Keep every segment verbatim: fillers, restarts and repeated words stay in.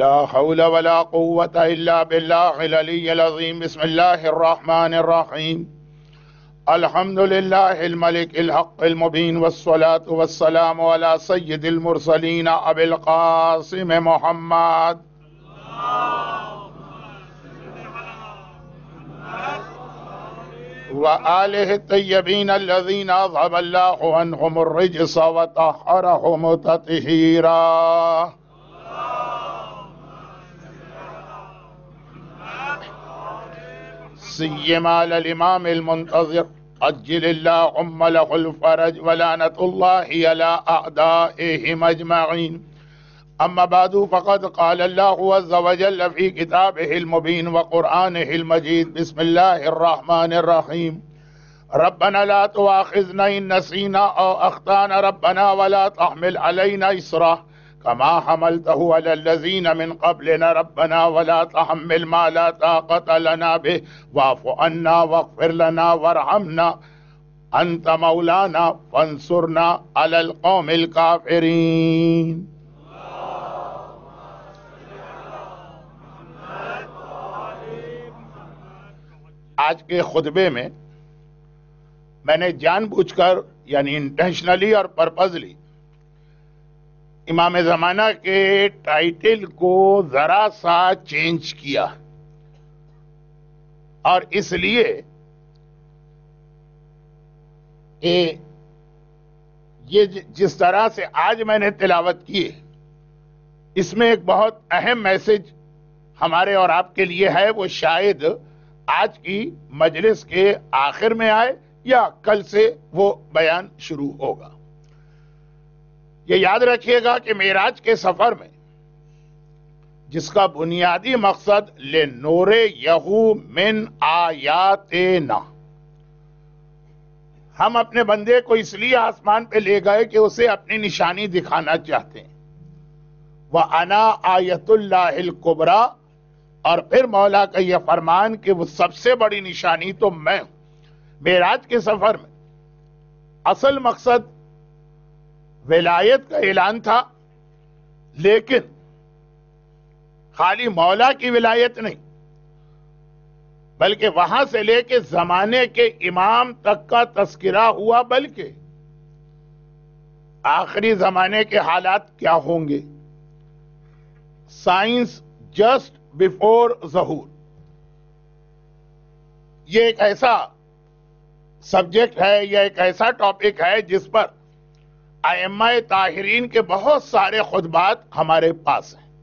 لا حول ولا قوة إلا بالله العلي العظيم. بسم الله الرحمن الرحيم. الحمد لله الملك الحق المبين، والصلاة والسلام على سيد المرسلين أبي القاسم محمد وآله الطيبين الذين أذهب الله عنهم الرجس وطهرهم تطهيرا. سيما على الإمام المنتظر عجل اللهم له الفرج ولعنة الله على أعدائهم أجمعين. أما بعد، فقد قال الله عز وجل في كتابه المبين وقرآنه المجيد: بسم الله الرحمن الرحيم. ربنا لا تؤاخذنا إن نسينا أو أخطأنا ربنا ولا تحمل علينا إصرا كما حملته على الذين من قبلنا ربنا ولا تحمل ما لا طاقة لنا به واعف عنا واغفر لنا وارحمنا أنت مولانا فانصرنا على القوم الكافرين. آج کے خطبے میں میں نے جان بوجھ کر یعنی انٹینشنلی اور پرپزلی امام زمانہ کے ٹائٹل کو ذرا سا چینج کیا، اور اس لیے کہ یہ جس طرح سے آج میں نے تلاوت کی ہے، اس میں ایک بہت اہم میسج ہمارے اور آپ کے لیے ہے، وہ شاید آج کی مجلس کے آخر میں آئے یا کل سے وہ بیان شروع ہوگا۔ یہ یاد رکھیے گا کہ معراج کے سفر میں جس کا بنیادی مقصد لنور یہو من آیاتنا، ہم اپنے بندے کو اس لیے آسمان پہ لے گئے کہ اسے اپنی نشانی دکھانا چاہتے ہیں۔ وَأَنَا آیَةُ اللَّهِ الْكُبْرَى، اور پھر مولا کا یہ فرمان کہ وہ سب سے بڑی نشانی تو میں ہوں۔ معراج کے سفر میں اصل مقصد ولایت کا اعلان تھا، لیکن خالی مولا کی ولایت نہیں، بلکہ وہاں سے لے کے زمانے کے امام تک کا تذکرہ ہوا، بلکہ آخری زمانے کے حالات کیا ہوں گے، سائنس جسٹ بیفور ظہور۔ یہ ایک ایسا سبجیکٹ ہے یا ایک ایسا ٹاپک ہے جس پر ائمہ طاہرین کے بہت سارے خطبات ہمارے پاس ہیں۔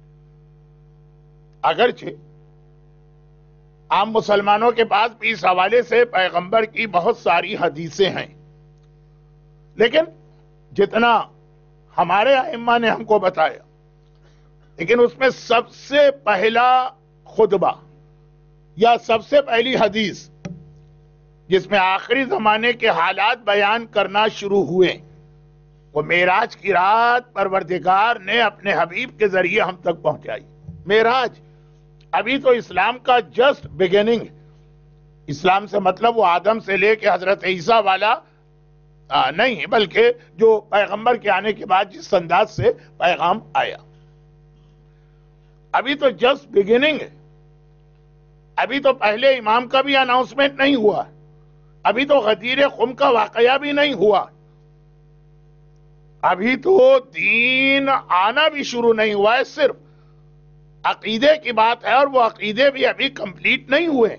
اگرچہ عام مسلمانوں کے پاس بھی اس حوالے سے پیغمبر کی بہت ساری حدیثیں ہیں، لیکن جتنا ہمارے ائمہ نے ہم کو بتایا، لیکن اس میں سب سے پہلا خطبہ یا سب سے پہلی حدیث جس میں آخری زمانے کے حالات بیان کرنا شروع ہوئے، وہ معراج کی رات پروردگار نے اپنے حبیب کے ذریعے ہم تک پہنچائی۔ معراج ابھی تو اسلام کا جسٹ بگننگ، اسلام سے مطلب وہ آدم سے لے کے حضرت عیسیٰ والا نہیں، بلکہ جو پیغمبر کے آنے کے بعد جس انداز سے پیغام آیا، ابھی تو جسٹ بگننگ ہے۔ ابھی تو پہلے امام کا بھی اناؤنسمنٹ نہیں ہوا، ابھی تو غدیر خم کا واقعہ بھی نہیں ہوا، ابھی تو دین آنا بھی شروع نہیں ہوا ہے، صرف عقیدے کی بات ہے، اور وہ عقیدے بھی ابھی کمپلیٹ نہیں ہوئے۔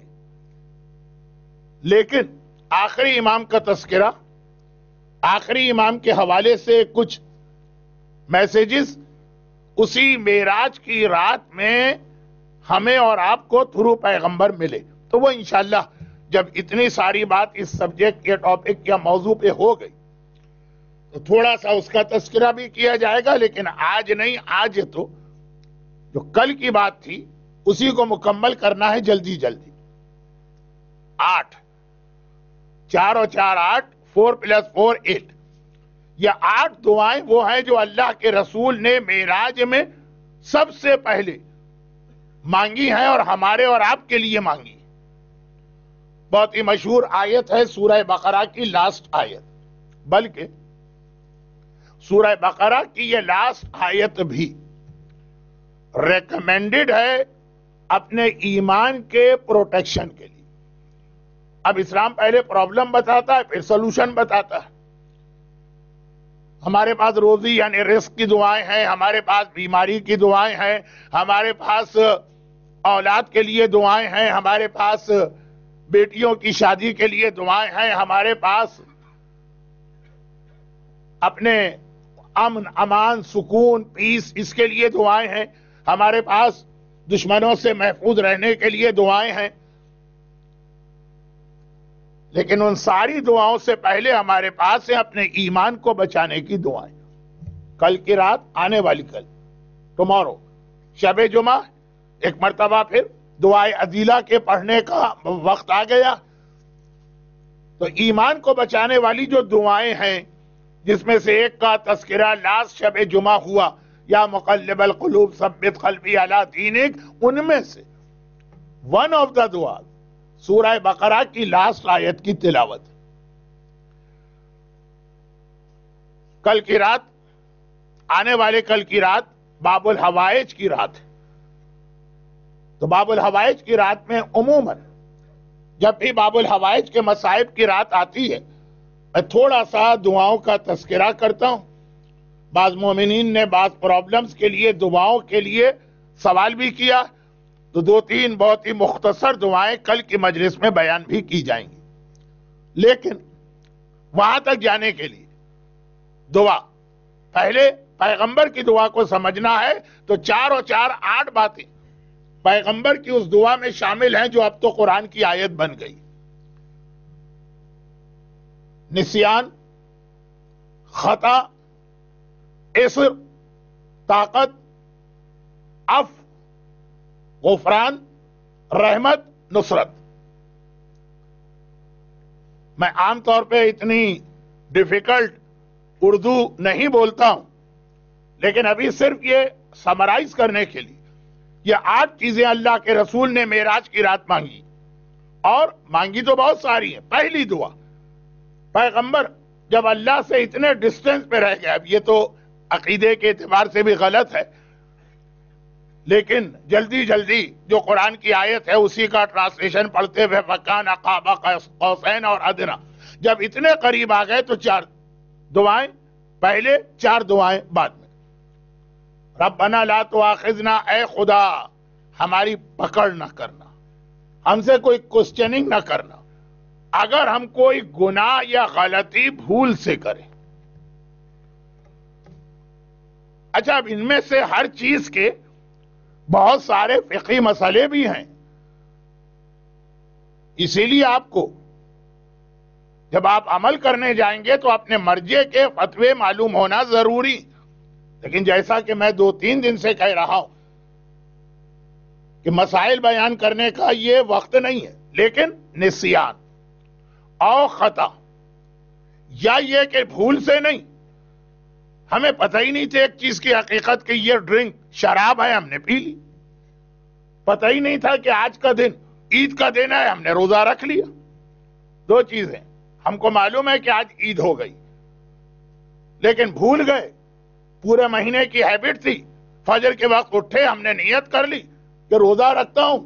لیکن آخری امام کا تذکرہ، آخری امام کے حوالے سے کچھ میسیجز اسی معراج کی رات میں ہمیں اور آپ کو تھرو پیغمبر ملے، تو وہ انشاءاللہ جب اتنی ساری بات اس سبجیکٹ یا ٹاپک یا موضوع پہ ہو گئی تو تھوڑا سا اس کا تذکرہ بھی کیا جائے گا، لیکن آج نہیں، آج تو جو کل کی بات تھی اسی کو مکمل کرنا ہے جلدی جلدی۔ آٹھ، چار اور چار آٹھ، فور پلس فور ایٹ، یہ آٹھ دعائیں وہ ہیں جو اللہ کے رسول نے معراج میں سب سے پہلے مانگی ہیں اور ہمارے اور آپ کے لیے مانگی۔ بہت ہی مشہور آیت ہے سورہ بقرہ کی لاسٹ آیت، بلکہ سورہ بقرہ کی یہ لاسٹ آیت بھی ریکمینڈڈ ہے اپنے ایمان کے پروٹیکشن کے لیے. اب اسلام پہلے پرابلم بتاتا ہے پھر سولوشن بتاتا ہے. ہمارے پاس روزی یعنی رزق کی دعائیں ہیں, ہمارے پاس بیماری کی دعائیں ہیں, ہمارے پاس اولاد کے لیے دعائیں ہیں, ہمارے پاس بیٹیوں کی شادی کے لیے دعائیں ہیں, ہمارے پاس اپنے امن امان سکون پیس اس کے لیے دعائیں ہیں, ہمارے پاس دشمنوں سے محفوظ رہنے کے لیے دعائیں ہیں. لیکن ان ساری دعاؤں سے پہلے ہمارے پاس ہے اپنے ایمان کو بچانے کی دعائیں. کل کی رات, آنے والی کل, ٹمارو, شب جمعہ, ایک مرتبہ پھر دعائے عدیلہ کے پڑھنے کا وقت آ گیا. تو ایمان کو بچانے والی جو دعائیں ہیں جس میں سے ایک کا تذکرہ لاسٹ شب جمعہ ہوا, یا مقلب القلوب ثبت قلبی علی دینک, ان میں سے ون آف دا دعا سورہ بقرہ کی لاسٹ آیت کی تلاوت. کل کی رات, آنے والے کل کی رات باب الحوائج کی رات ہے. تو باب الحوائج کی رات میں عموماً جب بھی باب الحوائج کے مصائب کی رات آتی ہے میں تھوڑا سا دعاؤں کا تذکرہ کرتا ہوں. بعض مومنین نے بعض پرابلمز کے لیے دعاؤں کے لیے سوال بھی کیا, تو دو تین بہت ہی مختصر دعائیں کل کی مجلس میں بیان بھی کی جائیں گی. لیکن وہاں تک جانے کے لیے دعا, پہلے پیغمبر کی دعا کو سمجھنا ہے تو چار اور چار آٹھ باتیں پیغمبر کی اس دعا میں شامل ہیں جو اب تو قرآن کی آیت بن گئی. نسیان, خطا, اسر, طاقت, عفو, غفران, رحمت, نصرت. میں عام طور پہ اتنی ڈیفیکلٹ اردو نہیں بولتا ہوں, لیکن ابھی صرف یہ سمرائز کرنے کے لیے یہ آٹھ چیزیں اللہ کے رسول نے معراج کی رات مانگی, اور مانگی تو بہت ساری ہیں. پہلی دعا, پیغمبر جب اللہ سے اتنے ڈسٹینس پہ رہ گئے, اب یہ تو عقیدے کے اعتبار سے بھی غلط ہے, لیکن جلدی جلدی جو قرآن کی آیت ہے اسی کا ٹرانسلیشن پڑھتے ہوئے فکان قاب قوسین اور ادنا, جب اتنے قریب آ گئے تو چار دعائیں پہلے, چار دعائیں بعد میں. ربنا لا تؤاخذنا, اے خدا ہماری پکڑ نہ کرنا, ہم سے کوئی کوسچننگ نہ کرنا اگر ہم کوئی گناہ یا غلطی بھول سے کریں. اچھا, اب ان میں سے ہر چیز کے بہت سارے فقہی مسئلے بھی ہیں, اسی لیے آپ کو جب آپ عمل کرنے جائیں گے تو اپنے مرجع کے فتوے معلوم ہونا ضروری. لیکن جیسا کہ میں دو تین دن سے کہہ رہا ہوں کہ مسائل بیان کرنے کا یہ وقت نہیں ہے, لیکن نسیان اور خطا, یا یہ کہ بھول سے نہیں, ہمیں پتہ ہی نہیں تھا ایک چیز کی حقیقت کہ یہ ڈرنک شراب ہے, ہم نے پی لی. پتہ ہی نہیں تھا کہ آج کا دن عید کا دن ہے, ہم نے روزہ رکھ لیا. دو چیزیں, ہم کو معلوم ہے کہ آج عید ہو گئی لیکن بھول گئے. پورے مہینے کی ہیبٹ تھی, فجر کے وقت اٹھے, ہم نے نیت کر لی کہ روزہ رکھتا ہوں.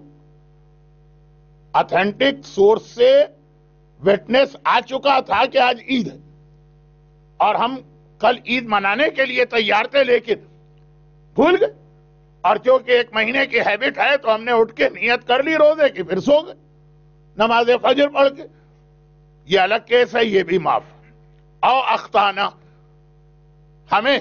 اتھینٹک سورس سے وٹنس آ چکا تھا کہ آج عید ہے اور ہم کل عید منانے کے لیے تیار تھے, لیکن بھول گئے. اور چونکہ ایک مہینے کی ہیبٹ ہے تو ہم نے اٹھ کے نیت کر لی روزے کی, پھر سو گئے نماز فجر پڑھ کے. یہ الگ کیس ہے, یہ بھی معاف. او اختانا, ہمیں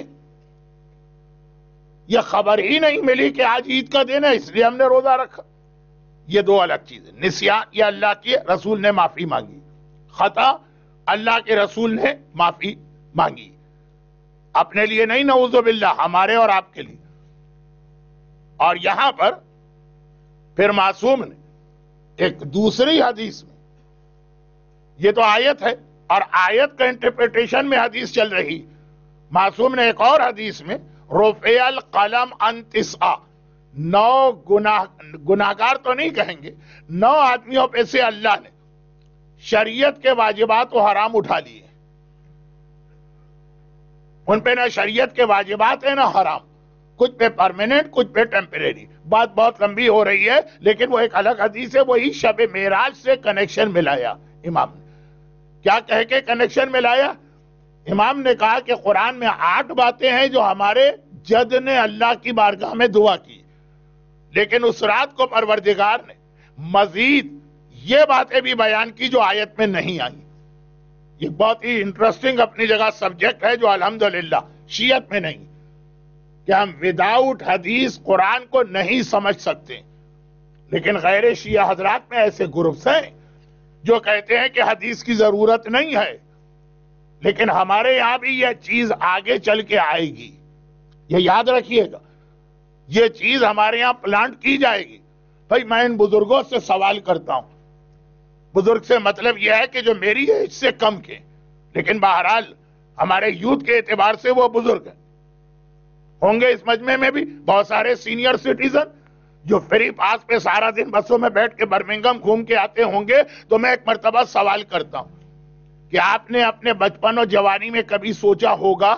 یہ خبر ہی نہیں ملی کہ آج عید کا دن ہے اس لیے ہم نے روزہ رکھا. یہ دو الگ چیزیں. نسیان, یہ اللہ کے رسول نے معافی مانگی. خطا, اللہ کے رسول نے معافی مانگی, اپنے لیے نہیں, نعوذ باللہ, ہمارے اور آپ کے لیے. اور یہاں پر پھر معصوم نے ایک دوسری حدیث میں, یہ تو آیت ہے اور آیت کا انٹرپریٹیشن میں حدیث چل رہی, معصوم نے ایک اور حدیث میں رفع القلم عن تسعہ, نو گناہ گناہگار تو نہیں کہیں گے, نو آدمیوں پہ سے اللہ نے شریعت کے واجبات و حرام اٹھا لیے. ان پہ نہ شریعت کے واجبات ہیں نہ حرام, کچھ پہ پرماننٹ، کچھ پہ ٹیمپریری. بات بہت لمبی ہو رہی ہے لیکن وہ ایک الگ حدیث ہے. وہی شب معراج سے کنیکشن ملایا امام نے. کیا کہہ کے کنیکشن ملایا؟ امام نے کہا کہ قرآن میں آٹھ باتیں ہیں جو ہمارے جد نے اللہ کی بارگاہ میں دعا کی، لیکن اس رات کو پروردگار نے مزید یہ باتیں بھی بیان کی جو آیت میں نہیں آئی. یہ بہت ہی انٹرسٹنگ اپنی جگہ سبجیکٹ ہے جو الحمدللہ شیعت میں نہیں، کہ ہم وداؤٹ حدیث قرآن کو نہیں سمجھ سکتے. لیکن غیر شیعہ حضرات میں ایسے گروپس ہیں جو کہتے ہیں کہ حدیث کی ضرورت نہیں ہے، لیکن ہمارے یہاں بھی یہ چیز آگے چل کے آئے گی. یہ یاد رکھیے گا، یہ چیز ہمارے یہاں پلانٹ کی جائے گی. بھائی میں ان بزرگوں سے سوال کرتا ہوں، بزرگ سے مطلب یہ ہے کہ جو میری ایج سے کم کے، لیکن بہرحال ہمارے یوتھ کے اعتبار سے وہ بزرگ ہیں. ہوں گے اس مجمع میں بھی بہت سارے سینئر سٹیزن جو فری پاس پہ سارا دن بسوں میں بیٹھ کے برمنگم گھوم کے آتے ہوں گے. تو میں ایک مرتبہ سوال کرتا ہوں کہ آپ نے اپنے بچپن اور جوانی میں کبھی سوچا ہوگا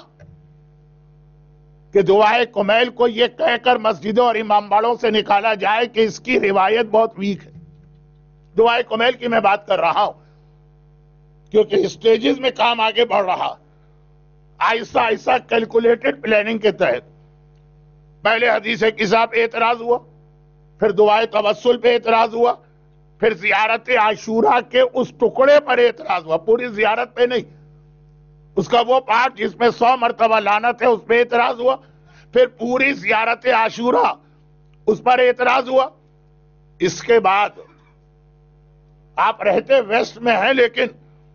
کہ دعائے کمیل کو یہ کہہ کر مسجدوں اور امام باڑوں سے نکالا جائے کہ اس کی روایت بہت ویک ہے؟ دعائے کمیل کی میں بات کر رہا ہوں کیونکہ اسٹیجز میں کام آگے بڑھ رہا، آہستہ آہستہ کیلکولیٹڈ پلاننگ کے تحت. پہلے حدیث کتاب پہ اعتراض ہوا، پھر دعائے توسل پہ اعتراض ہوا، پھر زیارت عاشورہ کے اس ٹکڑے پر اعتراض ہوا، پوری زیارت پہ نہیں، اس کا وہ پارٹ جس میں سو مرتبہ لعنت ہے اس پہ اعتراض ہوا، پھر پوری زیارت عاشورہ اس پر اعتراض ہوا. اس کے بعد آپ رہتے ویسٹ میں ہیں لیکن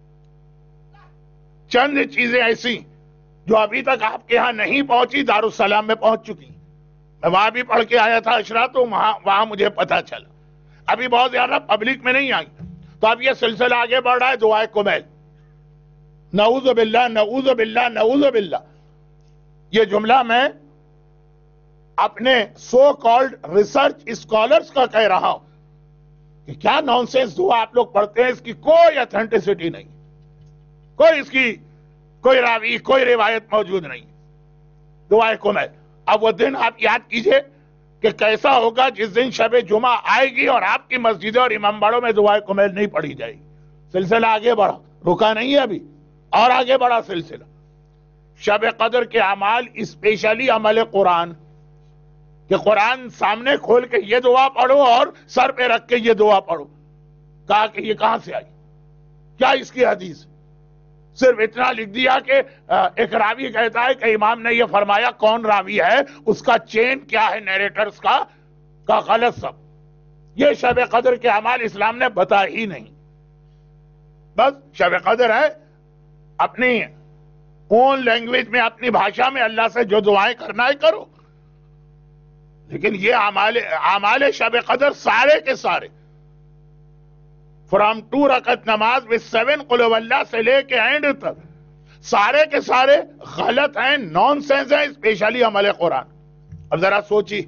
چند چیزیں ایسی جو ابھی تک آپ کے ہاں نہیں پہنچی دارالسلام میں پہنچ چکی. میں وہاں بھی پڑھ کے آیا تھا اشرا، تو وہاں وہاں مجھے پتا چلا، ابھی بہت زیادہ پبلک میں نہیں آئی. تو اب یہ سلسلہ آگے بڑھ رہا ہے دعائے کمیل. نعوذ باللہ نعوذ باللہ نعوذ باللہ. یہ جملہ میں اپنے سو کالڈ ریسرچ اسکالرز کا کہہ رہا ہوں کہ کیا نانسنس دعا آپ لوگ پڑھتے ہیں، اس کی کوئی اتھینٹسٹی نہیں، کوئی اس کی کوئی راوی کوئی روایت موجود نہیں. دعائے کمیل. اب وہ دن آپ یاد کیجئے کہ کیسا ہوگا جس دن شب جمعہ آئے گی اور آپ کی مسجدوں اور امام باڑوں میں دعائے کمیل نہیں پڑھی جائے گی. سلسلہ آگے بڑھا، رکا نہیں ہے ابھی، اور آگے بڑھا سلسلہ. شب قدر کے اعمال، اسپیشلی عمل قرآن، کہ قرآن سامنے کھول کے یہ دعا پڑھو اور سر پہ رکھ کے یہ دعا پڑھو. کہا کہ یہ کہاں سے آئی، کیا اس کی حدیث؟ صرف اتنا لکھ دیا کہ ایک راوی کہتا ہے کہ امام نے یہ فرمایا. کون راوی ہے، اس کا چین کیا ہے نیریٹرز کا کا غلط سب. یہ شب قدر کے اعمال اسلام نے بتا ہی نہیں. بس شب قدر ہے، اپنی اون لینگویج میں اپنی بھاشا میں اللہ سے جو دعائیں کرنا ہے کرو. لیکن یہ اعمال اعمال شب قدر سارے کے سارے فرام ٹو رکعت نماز with سیون قل ہو اللہ سے لے کے اینڈ تک سارے کے سارے غلط ہیں، نان سینس ہیں، اسپیشلی عمل قرآن. اب ذرا سوچی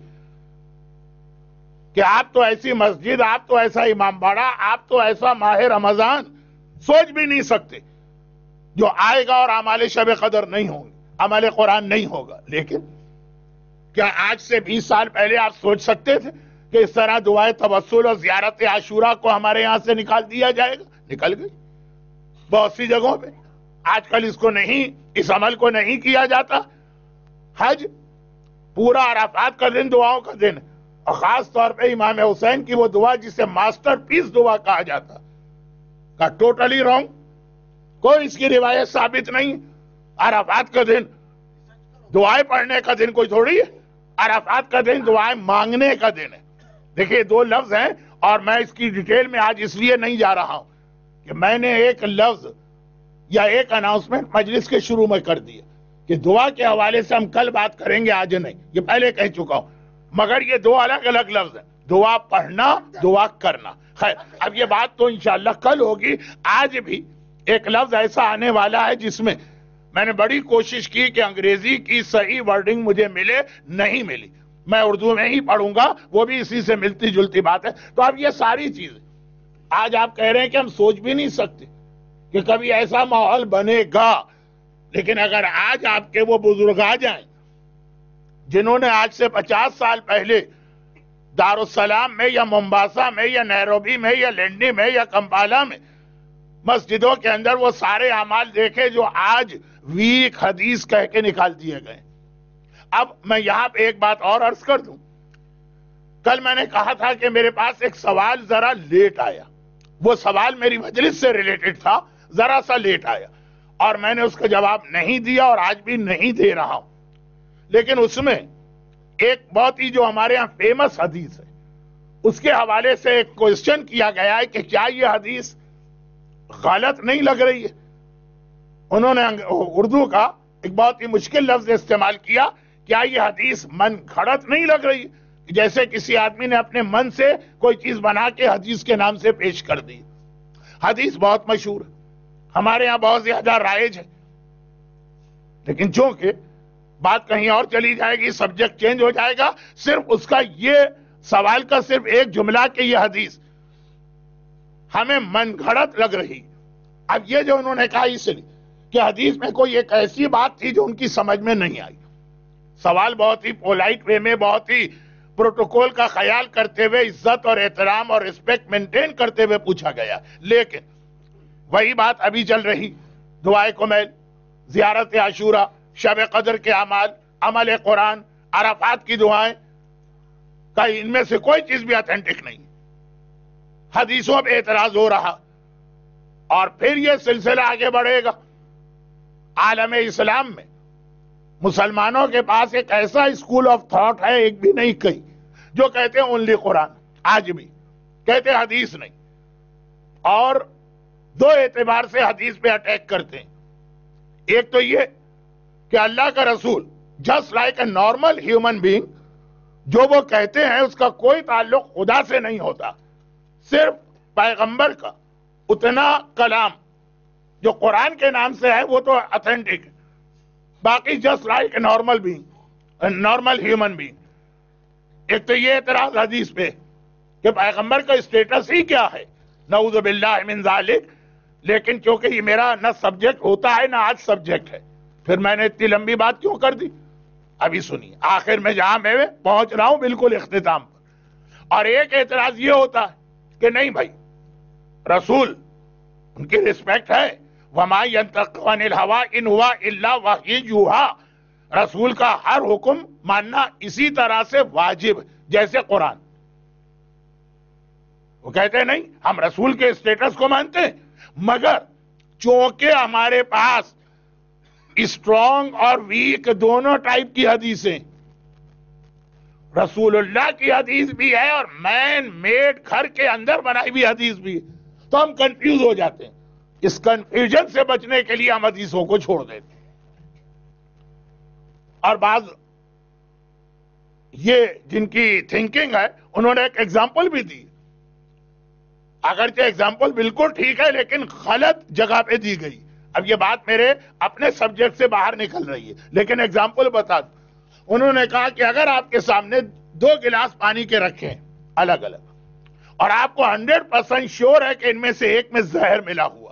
کہ آپ تو ایسی مسجد، آپ تو ایسا امام باڑہ، آپ تو ایسا ماہ رمضان سوچ بھی نہیں سکتے جو آئے گا اور اعمال شب قدر نہیں ہوں گے، عمل قرآن نہیں ہوگا. لیکن کیا آج سے بیس سال پہلے آپ سوچ سکتے تھے کہ اس طرح دعائے توسل اور زیارت عاشورہ کو ہمارے یہاں سے نکال دیا جائے گا؟ نکل گئی بہت سی جگہوں پہ. آج کل اس کو نہیں، اس عمل کو نہیں کیا جاتا. حج پورا عرفات کا دن دعاؤں کا دن، اور خاص طور پہ امام حسین کی وہ دعا جسے ماسٹر پیس دعا کہا جاتا، کا ٹوٹلی رانگ. کوئی اس کی روایت ثابت نہیں. عرفات کا دن دعائیں پڑھنے کا دن کوئی تھوڑی ہے. عرفات کا دن دعائیں مانگنے کا دن ہے. دیکھیں دو لفظ ہیں، اور میں اس کی ڈیٹیل میں آج اس لیے نہیں جا رہا ہوں کہ میں نے ایک لفظ یا ایک اناؤنسمنٹ مجلس کے شروع میں کر دیا کہ دعا کے حوالے سے ہم کل بات کریں گے، آج نہیں. یہ پہلے کہہ چکا ہوں، مگر یہ دو الگ الگ لفظ ہیں، دعا پڑھنا، دعا کرنا. خیر اب یہ بات تو انشاءاللہ کل ہوگی. آج بھی ایک لفظ ایسا آنے والا ہے جس میں میں نے بڑی کوشش کی کہ انگریزی کی صحیح ورڈنگ مجھے ملے، نہیں ملی. میں اردو میں ہی پڑھوں گا، وہ بھی اسی سے ملتی جلتی بات ہے. تو اب یہ ساری چیزیں آج آپ کہہ رہے ہیں کہ ہم سوچ بھی نہیں سکتے کہ کبھی ایسا ماحول بنے گا. لیکن اگر آج آپ کے وہ بزرگ آ جائیں جنہوں نے آج سے پچاس سال پہلے دارالسلام میں یا ممباسا میں یا نیروبی میں یا لنڈی میں یا کمپالا میں مسجدوں کے اندر وہ سارے اعمال دیکھے جو آج ویک حدیث کہہ کے نکال دیے گئے. اب میں یہاں پہ ایک بات اور عرض کر دوں. کل میں نے کہا تھا کہ میرے پاس ایک سوال ذرا لیٹ آیا. وہ سوال میری مجلس سے ریلیٹڈ تھا, ذرا سا لیٹ آیا اور میں نے اس کا جواب نہیں دیا اور آج بھی نہیں دے رہا ہوں. لیکن اس میں ایک بہت ہی جو ہمارے ہاں فیمس حدیث ہے اس کے حوالے سے ایک کوشچن کیا گیا ہے کہ کیا یہ حدیث غلط نہیں لگ رہی ہے. انہوں نے اردو کا ایک بہت ہی مشکل لفظ استعمال کیا, کیا یہ حدیث من گھڑت نہیں لگ رہی ہے, جیسے کسی آدمی نے اپنے من سے کوئی چیز بنا کے حدیث کے نام سے پیش کر دی. حدیث بہت مشہور ہے, ہمارے ہاں بہت زیادہ رائج ہے, لیکن چونکہ بات کہیں اور چلی جائے گی, سبجیکٹ چینج ہو جائے گا, صرف اس کا یہ سوال کا صرف ایک جملہ کہ یہ حدیث ہمیں من گھڑت لگ رہی. اب یہ جو انہوں نے کہا اس لیے کہ حدیث میں کوئی ایک ایسی بات تھی جو ان کی سمجھ میں نہیں آئی. سوال بہت ہی پولائٹ وے میں, بہت ہی پروٹوکول کا خیال کرتے ہوئے, عزت اور احترام اور ریسپیکٹ مینٹین کرتے ہوئے پوچھا گیا. لیکن وہی بات ابھی چل رہی, دعائے کمیل, زیارت عاشورہ, شب قدر کے اعمال, عمل قرآن, عرفات کی دعائیں, کا ان میں سے کوئی چیز بھی اتھینٹک نہیں. حدیثوں پہ اعتراض ہو رہا اور پھر یہ سلسلہ آگے بڑھے گا. عالم اسلام میں مسلمانوں کے پاس ایک ایسا اسکول آف تھاٹ ہے, ایک بھی نہیں کئی, جو کہتے ہیں اونلی قرآن, آج بھی کہتے ہیں حدیث نہیں, اور دو اعتبار سے حدیث پہ اٹیک کرتے ہیں. ایک تو یہ کہ اللہ کا رسول just like a normal human being, جو وہ کہتے ہیں اس کا کوئی تعلق خدا سے نہیں ہوتا, صرف پیغمبر کا اتنا کلام جو قرآن کے نام سے ہے وہ تو اتھینٹک ہے, باقی just like a normal being, normal human being. ایک تو یہ اعتراض حدیث پہ کہ پیغمبر کا اسٹیٹس ہی کیا ہے, نعوذ باللہ من ذالک. لیکن کیونکہ یہ میرا نہ سبجیکٹ ہوتا ہے نہ آج سبجیکٹ ہے, پھر میں نے اتنی لمبی بات کیوں کر دی. ابھی سنیے, آخر میں جہاں میں پہنچ رہا ہوں بالکل اختتام پر. اور ایک اعتراض یہ ہوتا ہے کہ نہیں بھائی, رسول ان کی رسپیکٹ ہے, وَمَا يَنْطِقُ عَنِ الْهَوَىٰ إِنْ هُوَ إِلَّا وَحْيٌ يُوحَىٰ, رسول کا ہر حکم ماننا اسی طرح سے واجب جیسے قرآن. وہ کہتے ہیں نہیں, ہم رسول کے اسٹیٹس کو مانتے ہیں, مگر چونکہ ہمارے پاس اسٹرانگ اور ویک دونوں ٹائپ کی حدیثیں, رسول اللہ کی حدیث بھی ہے اور مین میڈ گھر کے اندر بنائی ہوئی حدیث بھی ہے, تو ہم کنفیوز ہو جاتے ہیں. اس کنفیوژن سے بچنے کے لیے ہم حدیثوں کو چھوڑ دیتے ہیں. اور بعض یہ جن کی تھنکنگ ہے انہوں نے ایک ایگزامپل بھی دی, اگرچہ ایگزامپل بالکل ٹھیک ہے لیکن غلط جگہ پہ دی گئی. اب یہ بات میرے اپنے سبجیکٹ سے باہر نکل رہی ہے, لیکن ایگزامپل بتا دوں. انہوں نے کہا کہ اگر آپ کے سامنے دو گلاس پانی کے رکھیں الگ الگ, اور آپ کو ہنڈریڈ پرسینٹ شیور ہے کہ ان میں سے ایک میں زہر ملا ہوا,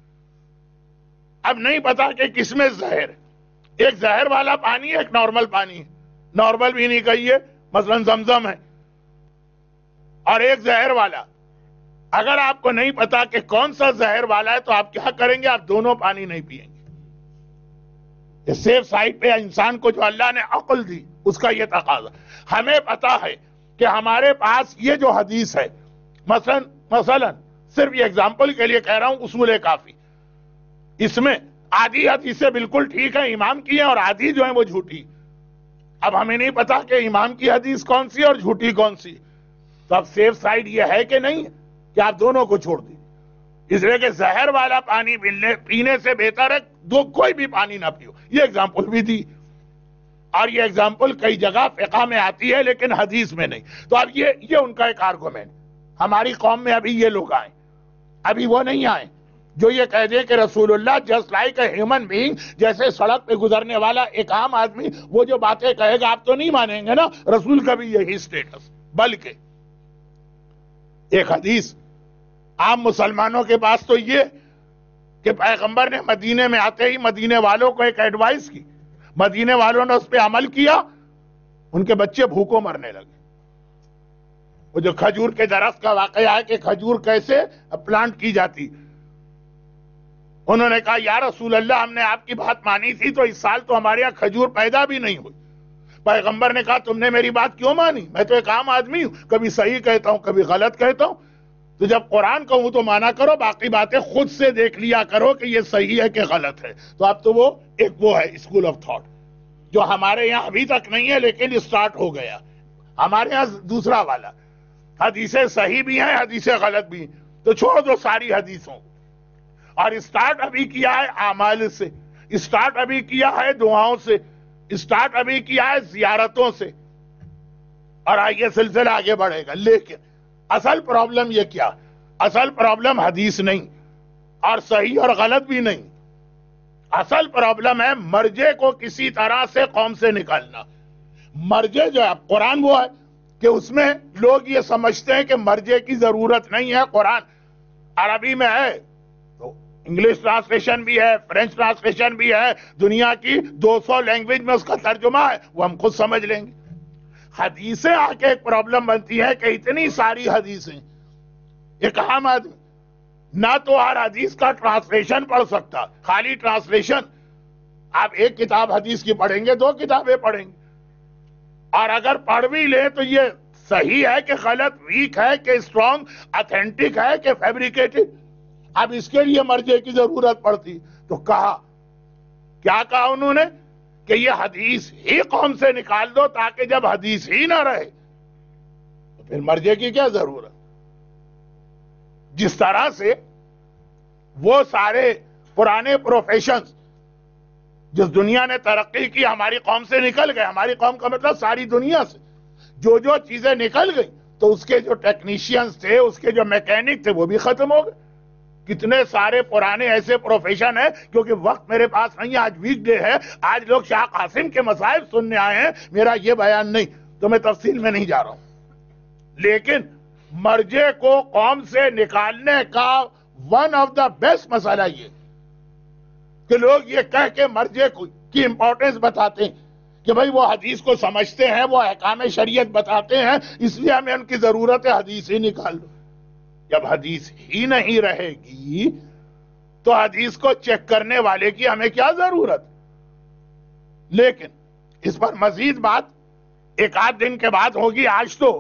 اب نہیں پتا کہ کس میں زہر, ایک زہر والا پانی ہے, ایک نارمل پانی ہے, نارمل بھی نہیں کہیے, مثلا زمزم ہے, اور ایک زہر والا. اگر آپ کو نہیں پتا کہ کون سا زہر والا ہے تو آپ کیا کریں گے, آپ دونوں پانی نہیں پیئیں گے. سیف سائڈ پہ انسان کو جو اللہ نے عقل دی اس کا یہ تقاضا. ہمیں پتا ہے کہ ہمارے پاس یہ جو حدیث ہے, مثلا مثلا صرف یہ ایگزامپل کے لیے کہہ رہا ہوں, اصول کافی, اس میں آدھی حدیثیں بالکل ٹھیک ہیں امام کی ہیں اور آدھی جو ہیں وہ جھوٹی. اب ہمیں نہیں پتا کہ امام کی حدیث کون سی اور جھوٹی کون سی, تو اب سیف سائڈ یہ ہے کہ نہیں کہ آپ دونوں کو چھوڑ دیں. اس لیے کہ زہر والا پانی پینے سے بہتر ہے دو کوئی بھی پانی نہ پیو. یہ ایگزامپل بھی دی, اور یہ ایگزامپل کئی جگہ فقہ میں آتی ہے لیکن حدیث میں نہیں. تو اب یہ یہ ان کا ایک آرگومنٹ. ہماری قوم میں ابھی یہ لوگ آئیں, ابھی وہ نہیں آئیں جو یہ کہہ دیں کہ رسول Allah just like a human being, جیسے سڑک پہ گزرنے والا ایک عام آدمی وہ جو باتیں کہے گا آپ تو نہیں مانیں گے نا, رسول کا بھی یہی اسٹیٹس. بلکہ ایک حدیث عام مسلمانوں کے پاس تو یہ کہ پیغمبر نے مدینے میں آتے ہی مدینے والوں کو ایک ایڈوائس کی, مدینے والوں نے اس پہ عمل کیا, ان کے بچے بھوکوں مرنے لگے. وہ جو کھجور کے درخت کا واقعہ ہے کہ کھجور کیسے پلانٹ کی جاتی, انہوں نے کہا یا رسول اللہ ہم نے آپ کی بات مانی تھی تو اس سال تو ہمارے یہاں کھجور پیدا بھی نہیں ہوئی. پیغمبر نے کہا تم نے میری بات کیوں مانی, میں تو ایک عام آدمی ہوں, کبھی صحیح کہتا ہوں کبھی غلط کہتا ہوں, تو جب قرآن کہوں تو مانا کرو, باقی باتیں خود سے دیکھ لیا کرو کہ یہ صحیح ہے کہ غلط ہے. تو اب تو وہ ایک وہ ہے اسکول آف تھاٹ جو ہمارے یہاں ابھی تک نہیں ہے لیکن اسٹارٹ ہو گیا. ہمارے یہاں دوسرا والا, حدیثیں صحیح بھی ہیں حدیثیں غلط بھی ہیں, تو چھوڑ دو ساری حدیثوں, اور اسٹارٹ ابھی کیا ہے اعمال سے, اسٹارٹ ابھی کیا ہے دعاؤں سے, اسٹارٹ ابھی کیا ہے زیارتوں سے, اور آئیے سلسلہ آگے بڑھے گا. لیکن اصل پرابلم یہ کیا, اصل پرابلم حدیث نہیں اور صحیح اور غلط بھی نہیں, اصل پرابلم ہے مرجے کو کسی طرح سے قوم سے نکالنا. مرجے جو ہے قرآن وہ ہے کہ اس میں لوگ یہ سمجھتے ہیں کہ مرجے کی ضرورت نہیں ہے, قرآن عربی میں ہے تو انگلش ٹرانسلیشن بھی ہے, فرینچ ٹرانسلیشن بھی ہے, دنیا کی دو سو لینگویج میں اس کا ترجمہ ہے, وہ ہم خود سمجھ لیں گے. حدیثیں آ کے ایک پرابلم بنتی ہے کہ اتنی ساری حدیثیں, ایک عام آدمی نہ تو ہر حدیث کا ٹرانسلیشن پڑھ سکتا, خالی ٹرانسلیشن آپ ایک کتاب حدیث کی پڑھیں گے, دو کتابیں پڑھیں گے, اور اگر پڑھ بھی لیں تو یہ صحیح ہے کہ غلط, ویک ہے کہ اسٹرانگ, اتھینٹک ہے کہ فیبریکیٹڈ, اب اس کے لیے مرجع کی ضرورت پڑتی. تو کہا, کیا کہا انہوں نے کہ یہ حدیث ہی قوم سے نکال دو, تاکہ جب حدیث ہی نہ رہے تو پھر مرجع کی کیا ضرورت. جس طرح سے وہ سارے پرانے پروفیشنز جس دنیا نے ترقی کی ہماری قوم سے نکل گئے, ہماری قوم کا مطلب ساری دنیا سے جو جو چیزیں نکل گئی تو اس کے جو ٹیکنیشینز تھے, اس کے جو میکینک تھے, وہ بھی ختم ہو گئے. کتنے سارے پرانے ایسے پروفیشن ہیں, کیونکہ وقت میرے پاس نہیں, آج ویک ڈے ہے, آج لوگ شاہ قاسم کے مسائل سننے آئے ہیں, میرا یہ بیان نہیں, تو میں تفصیل میں نہیں جا رہا ہوں. لیکن مرجع کو قوم سے نکالنے کا ون آف دا بیسٹ مسئلہ یہ کہ لوگ یہ کہہ کے مرجع کی امپورٹنس بتاتے ہیں کہ بھئی وہ حدیث کو سمجھتے ہیں, وہ احکام شریعت بتاتے ہیں, اس لیے ہمیں ان کی ضرورت ہے, حدیث ہی نکال دو. جب حدیث ہی نہیں رہے گی تو حدیث کو چیک کرنے والے کی ہمیں کیا ضرورت. لیکن اس پر مزید بات ایک آدھ دن کے بعد ہوگی. آج تو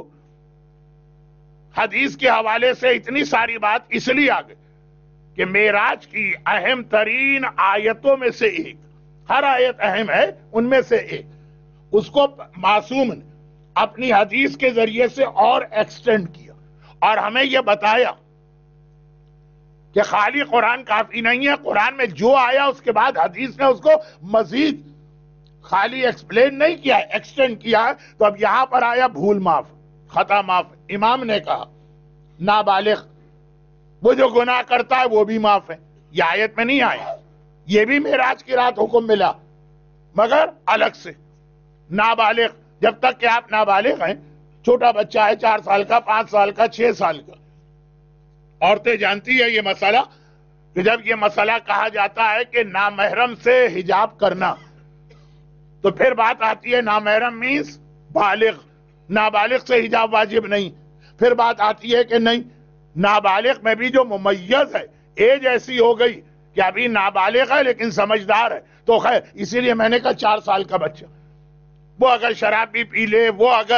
حدیث کے حوالے سے اتنی ساری بات اس لیے آ گئی کہ معراج کی اہم ترین آیتوں میں سے ایک, ہر آیت اہم ہے ان میں سے ایک, اس کو معصوم نے اپنی حدیث کے ذریعے سے اور ایکسٹینڈ کیا اور ہمیں یہ بتایا کہ خالی قرآن کافی نہیں ہے, قرآن میں جو آیا اس کے بعد حدیث نے اس کو مزید خالی ایکسپلین نہیں کیا, ایکسٹینڈ کیا. تو اب یہاں پر آیا بھول معاف, خطا معاف. امام نے کہا نابالغ وہ جو گناہ کرتا ہے وہ بھی معاف ہے, یہ آیت میں نہیں آیا. یہ بھی معراج کی رات حکم ملا مگر الگ سے. نابالغ, جب تک کہ آپ نابالغ ہیں, چھوٹا بچہ ہے چار سال کا, پانچ سال کا, چھ سال کا, عورتیں جانتی ہے یہ مسئلہ کہ جب یہ مسئلہ کہا جاتا ہے کہ نامحرم سے حجاب کرنا تو پھر بات آتی ہے نامحرم مینس بالغ, نابالغ سے حجاب واجب نہیں. پھر بات آتی ہے کہ نہیں, نابالغ میں بھی جو ممیز ہے, ایج ایسی ہو گئی کہ ابھی نابالغ ہے لیکن سمجھدار ہے, تو خیر اسی لیے میں نے کہا چار سال کا بچہ, وہ اگر شراب بھی پی لے, وہ اگر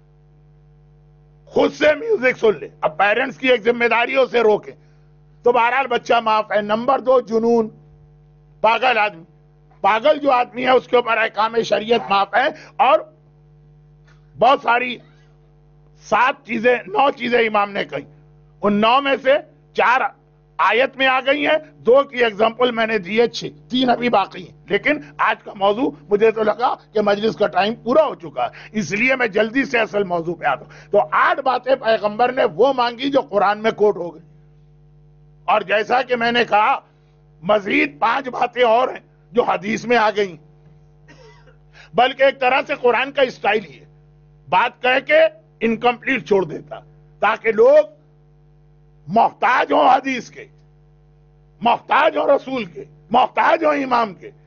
خود سے میوزک سن لے, اب پیرنٹس کی ایک ذمہ داریوں سے روکیں تو بہرحال بچہ معاف ہے. نمبر دو, جنون, پاگل آدمی, پاگل جو آدمی ہے اس کے اوپر احکام شریعت معاف ہے. اور بہت ساری سات چیزیں, نو چیزیں امام نے کہی, ان نو میں سے چار آیت میں آ گئی ہیں, دو کی ایگزامپل میں نے دیے, چھ, تین ابھی باقی ہیں. لیکن آج کا موضوع مجھے تو لگا کہ مجلس کا ٹائم پورا ہو چکا ہے, اس لیے میں جلدی سے اصل موضوع پہ آتا ہوں. تو آٹھ باتیں پیغمبر نے وہ مانگی جو قرآن میں کوٹ ہو گئی, اور جیسا کہ میں نے کہا مزید پانچ باتیں اور ہیں جو حدیث میں آ گئی. بلکہ ایک طرح سے قرآن کا اسٹائل ہی ہے, بات کہہ کے انکمپلیٹ چھوڑ دیتا تاکہ لوگ محتاج ہوں حدیث کے, محتاج ہوں رسول کے, محتاج ہوں امام کے,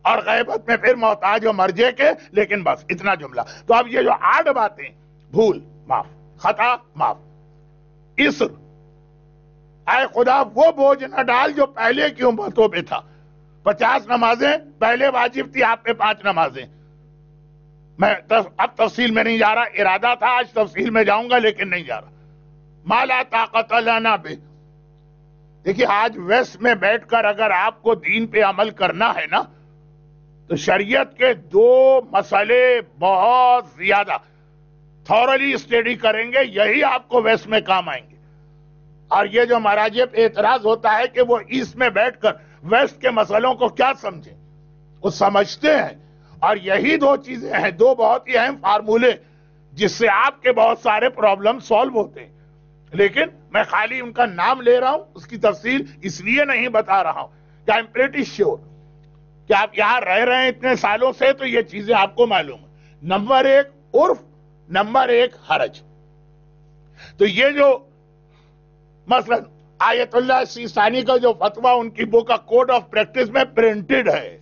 اور غیبت میں پھر محتاج و مرجے کے، لیکن بس اتنا جملہ. تو اب یہ جو آٹھ باتیں، بھول معاف، خطا معاف، اسر، اے خدا وہ بوجھ نہ ڈال جو پہلے کی امتوں پہ تھا. پچاس نمازیں پہلے واجب تھی، آپ پہ پانچ نمازیں. میں اب تفصیل میں نہیں جا رہا، ارادہ تھا آج تفصیل میں جاؤں گا لیکن نہیں جا رہا. ما لا طاقت لنا بہ. دیکھیے آج ویسٹ میں بیٹھ کر اگر آپ کو دین پہ عمل کرنا ہے نا تو شریعت کے دو مسئلے بہت زیادہ تھورلی اسٹڈی کریں گے، یہی آپ کو ویسٹ میں کام آئیں گے. اور یہ جو مراجع پہ اعتراض ہوتا ہے کہ وہ ایسٹ میں بیٹھ کر ویسٹ کے مسئلوں کو کیا سمجھیں، وہ سمجھتے ہیں. اور یہی دو چیزیں ہیں، دو بہت ہی اہم فارمولے جس سے آپ کے بہت سارے پرابلم سالو ہوتے ہیں. لیکن میں خالی ان کا نام لے رہا ہوں، اس کی تفصیل اس لیے نہیں بتا رہا ہوں کہ آئی ایم پریٹی شیور کہ آپ یہاں رہ رہے ہیں اتنے سالوں سے تو یہ چیزیں آپ کو معلوم ہیں. نمبر ایک عرف، نمبر ایک حرج. تو یہ جو مثلا آیت اللہ سیستانی کا جو فتویٰ ان کی بک کا کوڈ آف پریکٹس میں پرنٹڈ ہے.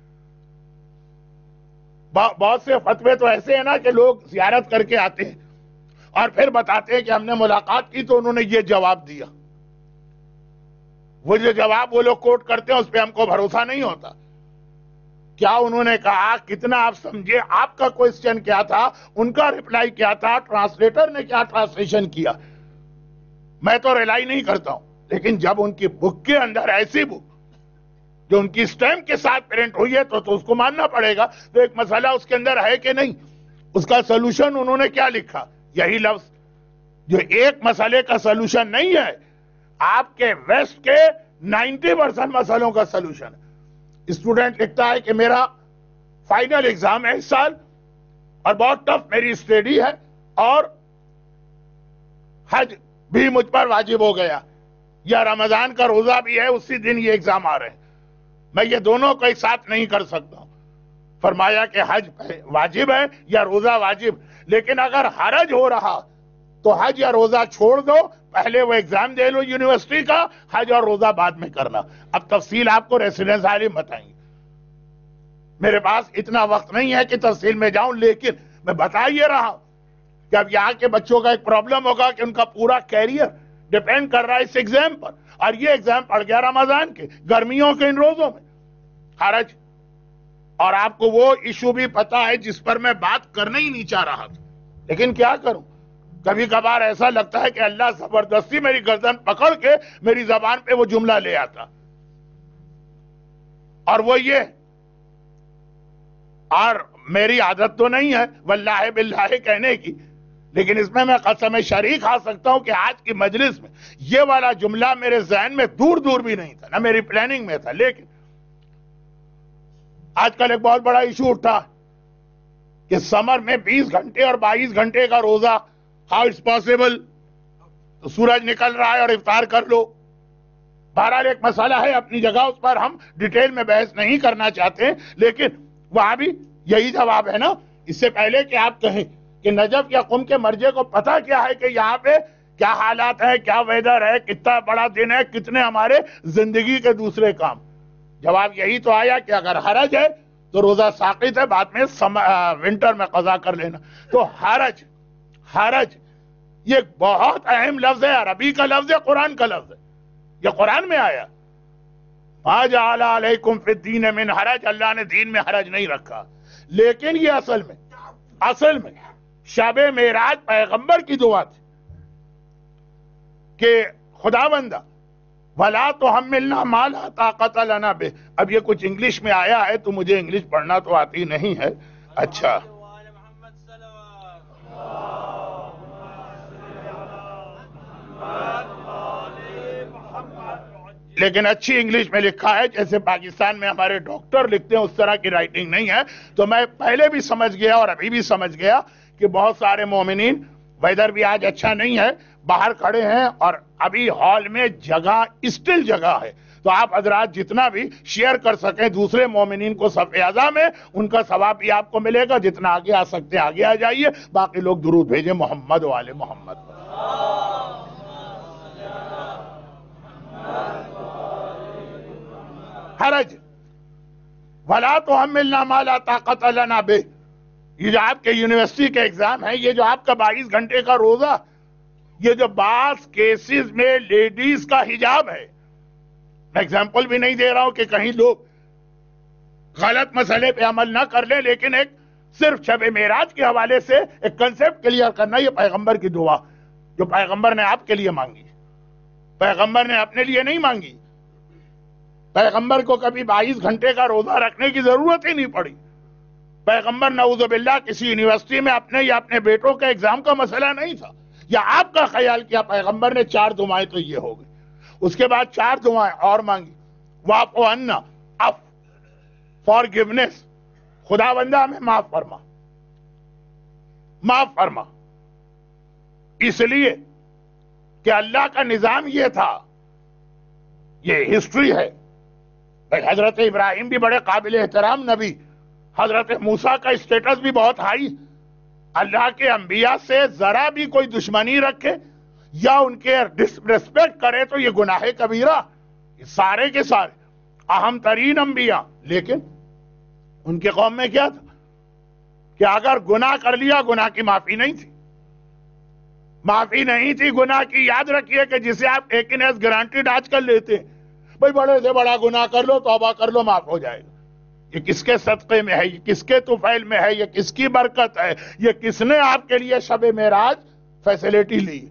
بہت سے فتوے تو ایسے ہیں نا کہ لوگ زیارت کر کے آتے ہیں اور پھر بتاتے ہیں کہ ہم نے ملاقات کی تو انہوں نے یہ جواب دیا. وہ جو جواب وہ لوگ کوٹ کرتے ہیں اس پہ ہم کو بھروسہ نہیں ہوتا. کیا انہوں نے کہا، کتنا آپ سمجھے، آپ کا کوئسچن کیا تھا، ان کا ریپلائی کیا تھا، ٹرانسلیٹر نے کیا ٹرانسلیشن کیا. میں تو ریلائی نہیں کرتا ہوں، لیکن جب ان کی بک کے اندر ایسی بک جو ان کی سٹیمپ کے ساتھ پرنٹ ہوئی ہے تو, تو اس کو ماننا پڑے گا. تو ایک مسئلہ اس کے اندر ہے کہ نہیں، اس کا سلوشن انہوں نے کیا لکھا، یہی لفظ جو ایک مسئلے کا سلوشن نہیں ہے، آپ کے ویسٹ کے نائنٹی پرسنٹ مسئلوں کا سلوشن. اسٹوڈنٹ لکھتا ہے کہ میرا فائنل ایگزام ہے اس سال اور بہت ٹف میری اسٹڈی ہے اور حج بھی مجھ پر واجب ہو گیا، یا رمضان کا روزہ بھی ہے اسی دن یہ ایگزام آ رہے ہیں، میں یہ دونوں کو ایک ساتھ نہیں کر سکتا ہوں. فرمایا کہ حج واجب ہے یا روزہ واجب، لیکن اگر حرج ہو رہا تو حج یا روزہ چھوڑ دو، پہلے وہ ایگزام دے لو یونیورسٹی کا، حج اور روزہ بعد میں کرنا. اب تفصیل آپ کو ریسیڈنس عالم بتائیں گے، میرے پاس اتنا وقت نہیں ہے کہ تفصیل میں جاؤں، لیکن میں بتا یہ رہا ہوں کہ اب یہاں کے بچوں کا ایک پرابلم ہوگا کہ ان کا پورا کیریئر ڈیپینڈ کر رہا ہے اس ایگزام پر، اور یہ ایگزام پڑ گیا رمضان کے گرمیوں کے ان روزوں میں. حرج. اور آپ کو وہ ایشو بھی پتا ہے جس پر میں بات کرنا ہی نہیں چاہ رہا تھا، لیکن کیا کروں، کبھی کبھار ایسا لگتا ہے کہ اللہ زبردستی میری گردن پکڑ کے میری زبان پہ وہ جملہ لے آتا. اور وہ یہ، اور میری عادت تو نہیں ہے واللہ باللہ کہنے کی، لیکن اس میں میں قسم شریک کھا سکتا ہوں کہ آج کی مجلس میں یہ والا جملہ میرے ذہن میں دور دور بھی نہیں تھا، نہ میری پلاننگ میں تھا. لیکن آج کل ایک بہت بڑا ایشو اٹھا کہ سمر میں بیس گھنٹے اور بائیس گھنٹے کا روزہ، ہاؤ اٹس پاسبل، سورج نکل رہا ہے اور افطار کر لو. بہرحال ایک مسئلہ ہے اپنی جگہ، اس پر ہم ڈیٹیل میں بحث نہیں کرنا چاہتے، لیکن وہاں بھی یہی جواب ہے نا. اس سے پہلے کہ آپ کہیں کہ نجف یا قم کے مرجے کو پتا کیا ہے کہ یہاں پہ کیا حالات ہے، کیا ویدر ہے، کتنا بڑا دن ہے، کتنے ہمارے زندگی کے دوسرے کام، جواب یہی تو آیا کہ اگر حرج ہے تو روزہ ساقط ہے، بعد میں ونٹر میں قضا کر لینا. تو حرج، حرج یہ ایک بہت اہم لفظ ہے، عربی کا لفظ ہے، قرآن کا لفظ ہے، یہ قرآن میں آیا. ما جعل علیکم فی الدین من حرج، اللہ نے دین میں حرج نہیں رکھا. لیکن یہ اصل میں اصل میں شب معراج پیغمبر کی دعا تھی کہ خدا بندہ وَلَا تُحَمِّلْنَا مَا لَا طَاقَةَ لَنَا بِهِ. اب یہ کچھ انگلش میں آیا ہے تو مجھے انگلش پڑھنا تو آتی نہیں ہے. اچھا لیکن اچھی انگلش میں لکھا ہے، جیسے پاکستان میں ہمارے ڈاکٹر لکھتے ہیں اس طرح کی رائٹنگ نہیں ہے. تو میں پہلے بھی سمجھ گیا اور ابھی بھی سمجھ گیا کہ بہت سارے مومنین، ویدر بھی آج اچھا نہیں ہے، باہر کھڑے ہیں اور ابھی ہال میں جگہ اسٹل جگہ ہے، تو آپ حضرات جتنا بھی شیئر کر سکیں دوسرے مومنین کو صف اعظم میں، ان کا ثواب بھی آپ کو ملے گا. جتنا آگے آ سکتے ہیں آگے آ جائیے، باقی لوگ درود بھیجیں محمد و آل محمد. حرج وَلَا تُحَمِّلْنَا مَا لَا طَاقَةَ لَنَا بِهِ. یہ جو آپ کے یونیورسٹی کے ایگزام ہے، یہ جو آپ کا بائیس گھنٹے کا روزہ، یہ جو بعض کیسز میں لیڈیز کا حجاب ہے. میں ایگزامپل بھی نہیں دے رہا ہوں کہ کہیں لوگ غلط مسئلے پہ عمل نہ کر لیں، لیکن ایک صرف شب معراج کے حوالے سے ایک کنسپٹ کلیئر کرنا، یہ پیغمبر کی دعا جو پیغمبر نے آپ کے لیے مانگی، پیغمبر نے اپنے لیے نہیں مانگی. پیغمبر کو کبھی بائیس گھنٹے کا روزہ رکھنے کی ضرورت ہی نہیں پڑی. پیغمبر نعوذ باللہ کسی یونیورسٹی میں اپنے یا اپنے بیٹوں کے ایگزام کا مسئلہ نہیں تھا، یا آپ کا خیال کیا پیغمبر نے چار دعائیں تو یہ ہو گئی. اس کے بعد چار دعائیں اور مانگی، واعف عنا، اف فار گیونیس، خدا بندہ ہمیں معاف فرما، معاف فرما. اس لیے کہ اللہ کا نظام یہ تھا، یہ ہسٹری ہے. حضرت ابراہیم بھی بڑے قابل احترام نبی، حضرت موسیٰ کا اسٹیٹس بھی بہت ہائی. اللہ کے انبیاء سے ذرا بھی کوئی دشمنی رکھے یا ان کے ریسپیکٹ کرے تو یہ گناہ کبیرہ. سارے کے سارے اہم ترین انبیاء، لیکن ان کے قوم میں کیا تھا کہ اگر گناہ کر لیا گناہ کی معافی نہیں تھی، معافی نہیں تھی گناہ کی. یاد رکھیے کہ جسے آپ ایکن ایز گرانٹیڈ آج کل لیتے ہیں، بھئی بڑے سے بڑا گناہ کر لو، توبہ کر لو، معاف ہو جائے گا. یہ کس کے صدقے میں ہے، یہ کس کے طفیل میں ہے، یہ کس کی برکت ہے، یہ کس نے آپ کے لیے شب معراج فیسیلیٹی لی.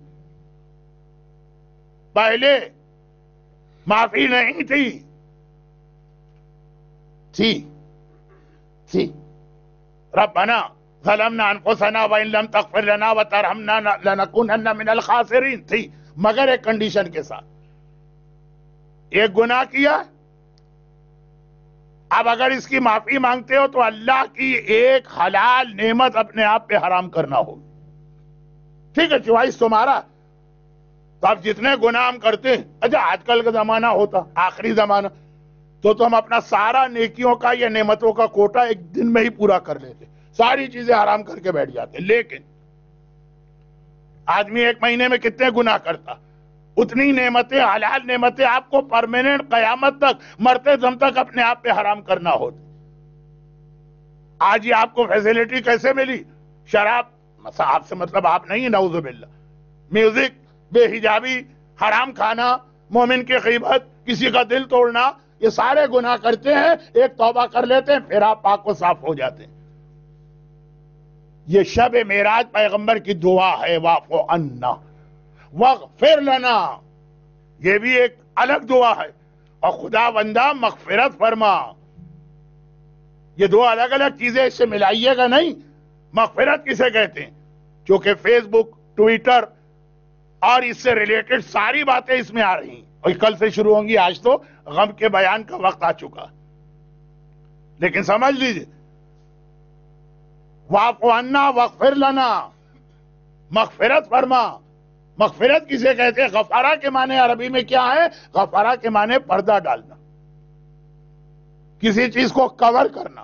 پہلے معافی نہیں تھی، تھی تھی ربنا ظلمنا انفسنا وان لم تغفر لنا وترحمنا لنکونن من الخاسرین تھی، مگر ایک کنڈیشن کے ساتھ. ایک گناہ کیا، اب اگر اس کی معافی مانگتے ہو تو اللہ کی ایک حلال نعمت اپنے آپ پہ حرام کرنا ہوگی. ٹھیک ہے، چوائس تمہارا. تو اب جتنے گناہ ہم کرتے ہیں، اچھا آج کل کا زمانہ ہوتا آخری زمانہ تو تو ہم اپنا سارا نیکیوں کا یا نعمتوں کا کوٹا ایک دن میں ہی پورا کر لیتے، ساری چیزیں حرام کر کے بیٹھ جاتے. لیکن آدمی ایک مہینے میں کتنے گناہ کرتا، اتنی نعمتیں، حلال نعمتیں آپ کو پرماننٹ قیامت تک، مرتے دم تک اپنے آپ پہ حرام کرنا ہوتی. آج یہ آپ کو فیسیلیٹی کیسے ملی؟ شراب، آپ سے مطلب آپ نہیں، نعوذ باللہ، میوزک، بے حجابی، حرام کھانا، مومن کی غیبت، کسی کا دل توڑنا، یہ سارے گناہ کرتے ہیں، ایک توبہ کر لیتے ہیں، پھر آپ پاک و صاف ہو جاتے ہیں. یہ شب معراج پیغمبر کی دعا ہے، واعف عنا واغفر لنا، یہ بھی ایک الگ دعا ہے. اور خدا بندہ مغفرت فرما، یہ دو الگ الگ چیزیں، اس سے ملائیے گا نہیں. مغفرت کسے کہتے ہیں؟ چونکہ فیس بک، ٹویٹر اور اس سے ریلیٹڈ ساری باتیں اس میں آ رہی ہیں، اور کل سے شروع ہوں گی. آج تو غم کے بیان کا وقت آ چکا، لیکن سمجھ لیجیے، واعف عنا واغفر لنا، مغفرت فرما. مغفرت کسے کہتے ہیں؟ غفارہ کے معنی عربی میں کیا ہے؟ غفارہ کے معنی پردہ ڈالنا، کسی چیز کو کور کرنا.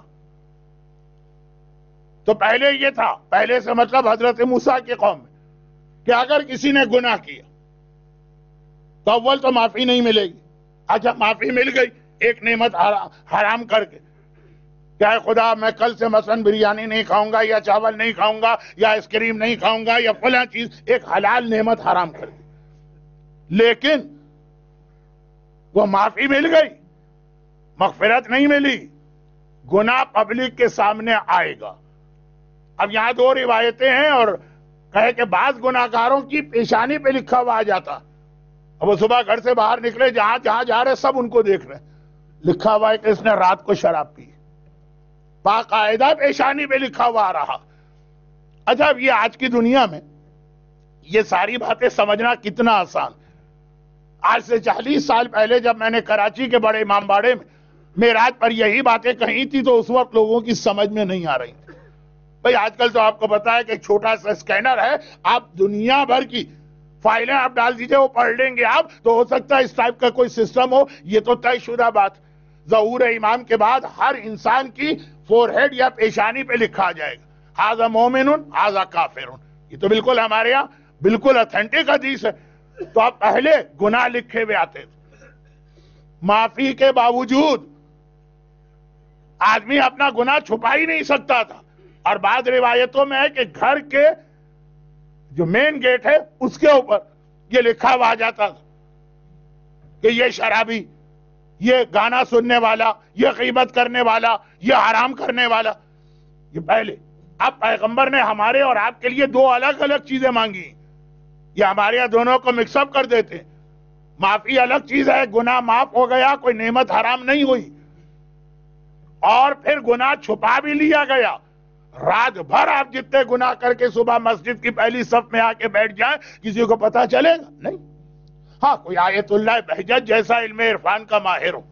تو پہلے یہ تھا، پہلے سے مطلب حضرت موسیٰ کی قوم میں، کہ اگر کسی نے گناہ کیا تو اول تو معافی نہیں ملے گی. اچھا معافی مل گئی ایک نعمت حرام کر کے، کہ اے خدا میں کل سے مثلا بریانی نہیں کھاؤں گا، یا چاول نہیں کھاؤں گا، یا آئس کریم نہیں کھاؤں گا، یا فلاں چیز، ایک حلال نعمت حرام کر دی. لیکن وہ معافی مل گئی، مغفرت نہیں ملی، گناہ پبلک کے سامنے آئے گا. اب یہاں دو روایتیں ہیں، اور کہے کہ بعض گناہگاروں کی پیشانی پہ لکھا ہوا آ جاتا. اب وہ صبح گھر سے باہر نکلے، جہاں جہاں جا رہے سب ان کو دیکھ رہے، لکھا ہوا ہے کہ اس نے رات کو شراب پی، باقاعدہ پیشانی پہ لکھا ہوا آ رہا. اچھا اب یہ آج کی دنیا میں یہ ساری باتیں سمجھنا کتنا آسان. آج سے چالیس سال پہلے جب میں نے کراچی کے بڑے امام باڑے میں معراج پر یہی باتیں کہی تھی تو اس وقت لوگوں کی سمجھ میں نہیں آ رہی تھی. بھئی آج کل تو آپ کو پتا ہے کہ ایک چھوٹا سا اسکینر ہے، آپ دنیا بھر کی فائلیں آپ ڈال دیجئے، وہ پڑھ لیں گے آپ. تو ہو سکتا ہے اس ٹائپ کا کوئی سسٹم ہو، یہ تو طے شدہ بات. ظہور امام کے بعد ہر انسان کی فور ہیڈ یا پیشانی پہ لکھا آ جائے گا، ھذا مومن ھذا کافر. یہ تو بالکل ہمارے ہاں بالکل اتھینٹک حدیث ہے. تو آپ پہلے گناہ لکھے ہوئے آتے تھے، معافی کے باوجود آدمی اپنا گناہ چھپا ہی نہیں سکتا تھا. اور بعض روایتوں میں ہے کہ گھر کے جو مین گیٹ ہے اس کے اوپر یہ لکھا ہوا آ جاتا تھا کہ یہ شرابی، یہ گانا سننے والا، یہ غیبت کرنے والا، یہ حرام کرنے والا. یہ پہلے. اب پیغمبر نے ہمارے اور آپ کے لیے دو الگ الگ چیزیں مانگی. یہ ہمارے یہاں دونوں کو مکس اپ کر دیتے. معافی الگ چیز ہے، گناہ معاف ہو گیا، کوئی نعمت حرام نہیں ہوئی. اور پھر گناہ چھپا بھی لیا گیا. رات بھر آپ جتنے گناہ کر کے صبح مسجد کی پہلی صف میں آ کے بیٹھ جائیں، کسی کو پتا چلے گا نہیں. ہاں کوئی آیت اللہ بہجت جیسا علم عرفان کا ماہر ہو،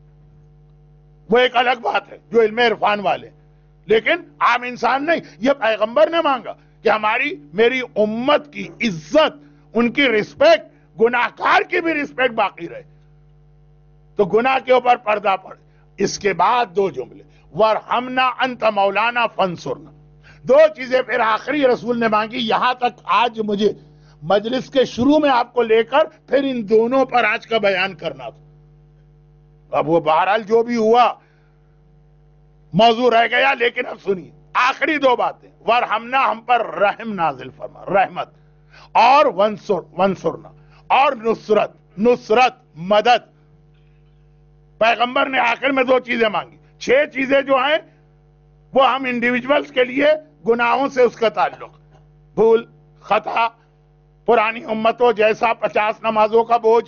وہ ایک الگ بات ہے، جو علم عرفان والے. لیکن عام انسان نہیں. یہ پیغمبر نے مانگا کہ ہماری میری امت کی عزت، ان کی رسپیکٹ، گناہگار کی بھی رسپیکٹ باقی رہے. تو گناہ کے اوپر پردہ پڑے. اس کے بعد دو جملے، وَارْحَمْنَا أَنْتَ مَوْلَانَا فَانْصُرْنَا. دو چیزیں پھر آخری رسول نے مانگی. یہاں تک آج مجھے مجلس کے شروع میں آپ کو لے کر پھر ان دونوں پر آج کا بیان کرنا تھا. اب وہ بہرحال جو بھی ہوا موضوع رہ گیا، لیکن اب سنیے آخری دو باتیں. وَارْحَمْنَا، ہم پر رحم نازل فرما، رحمت. اور وَانْصُر وَانْصُرْنَا، اور نصرت، نصرت مدد. پیغمبر نے آخر میں دو چیزیں مانگی. چھ چیزیں جو ہیں وہ ہم انڈیویجولز کے لیے گناہوں سے اس کا تعلق، بھول، خطا، پرانی امتوں جیسا پچاس نمازوں کا بوجھ،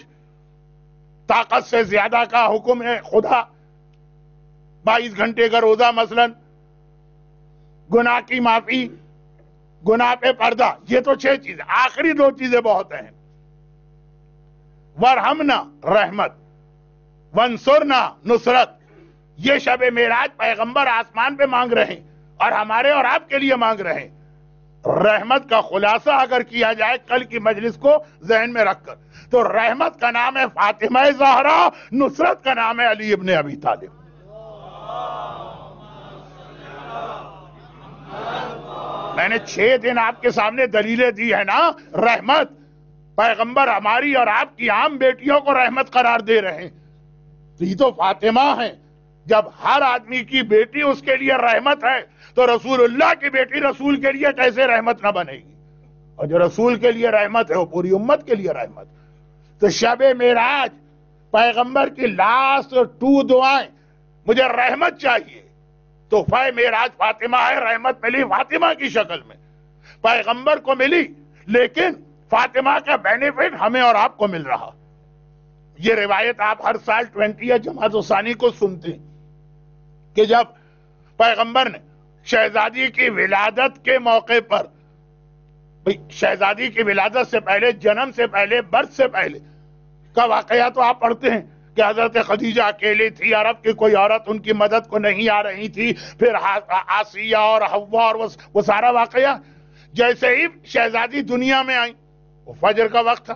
طاقت سے زیادہ کا حکم ہے خدا، بائیس گھنٹے کا روزہ مثلا، گناہ کی معافی، گناہ پہ پردہ. یہ تو چھ چیزیں. آخری دو چیزیں بہت اہم. وَارْحَمْنَا رحمت، وَانْصُرْنَا نصرت. یہ شب معراج پیغمبر آسمان پہ مانگ رہے ہیں اور ہمارے اور آپ کے لیے مانگ رہے ہیں. رحمت کا خلاصہ اگر کیا جائے کل کی مجلس کو ذہن میں رکھ کر، تو رحمت کا نام ہے فاطمہ زہرا، نصرت کا نام ہے علی ابن ابی طالب. میں نے چھ دن آپ کے سامنے دلیلیں دی ہے نا. رحمت، پیغمبر ہماری اور آپ کی عام بیٹیوں کو رحمت قرار دے رہے ہیں. تو یہ تو فاطمہ ہیں. جب ہر آدمی کی بیٹی اس کے لیے رحمت ہے تو رسول اللہ کی بیٹی رسول کے لیے کیسے رحمت نہ بنے گی؟ اور جو رسول کے لیے رحمت ہے وہ پوری امت کے لیے رحمت. تو شب معراج پیغمبر کی لاسٹ ٹو دعائیں، مجھے رحمت چاہیے. تو تحفہ معراج فاطمہ ہے. رحمت ملی فاطمہ کی شکل میں، پیغمبر کو ملی، لیکن فاطمہ کا بینیفٹ ہمیں اور آپ کو مل رہا. یہ روایت آپ ہر سال ٹوینٹی جماعت ثانی کو سنتے ہیں کہ جب پیغمبر نے شہزادی کی ولادت کے موقع پر، شہزادی کی ولادت سے پہلے، جنم سے پہلے، برتھ سے پہلے کا واقعہ تو آپ پڑھتے ہیں کہ حضرت خدیجہ اکیلی تھی، عرب کی کوئی عورت ان کی مدد کو نہیں آ رہی تھی، پھر آسیہ اور حوا اور وہ سارا واقعہ. جیسے ہی شہزادی دنیا میں آئی، وہ فجر کا وقت تھا.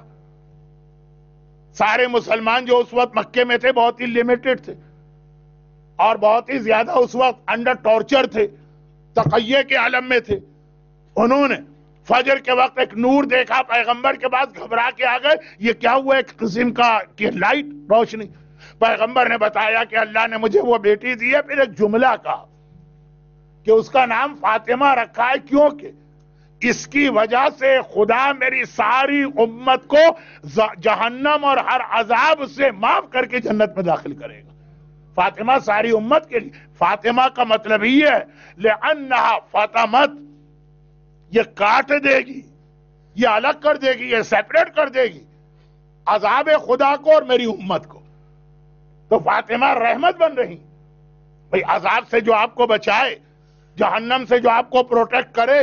سارے مسلمان جو اس وقت مکے میں تھے بہت ہی لیمیٹڈ تھے اور بہت ہی زیادہ اس وقت انڈر ٹارچر تھے، تقیہ کے عالم میں تھے. انہوں نے فجر کے وقت ایک نور دیکھا پیغمبر کے بعد، گھبرا کے آ گئے. یہ کیا ہوا؟ ایک قسم کا کہ لائٹ، روشنی. پیغمبر نے بتایا کہ اللہ نے مجھے وہ بیٹی دی ہے. پھر ایک جملہ کہا کہ اس کا نام فاطمہ رکھا ہے کیونکہ اس کی وجہ سے خدا میری ساری امت کو جہنم اور ہر عذاب سے معاف کر کے جنت میں داخل کرے گا. فاطمہ ساری امت کے لیے. فاطمہ کا مطلب ہی ہے لأنہا فاطمت، یہ کاٹ دے گی، یہ الگ کر دے گی، یہ سیپریٹ کر دے گی عذاب خدا کو اور میری امت کو. تو فاطمہ رحمت بن رہی بھئی، عذاب سے جو آپ کو بچائے، جہنم سے جو آپ کو پروٹیکٹ کرے.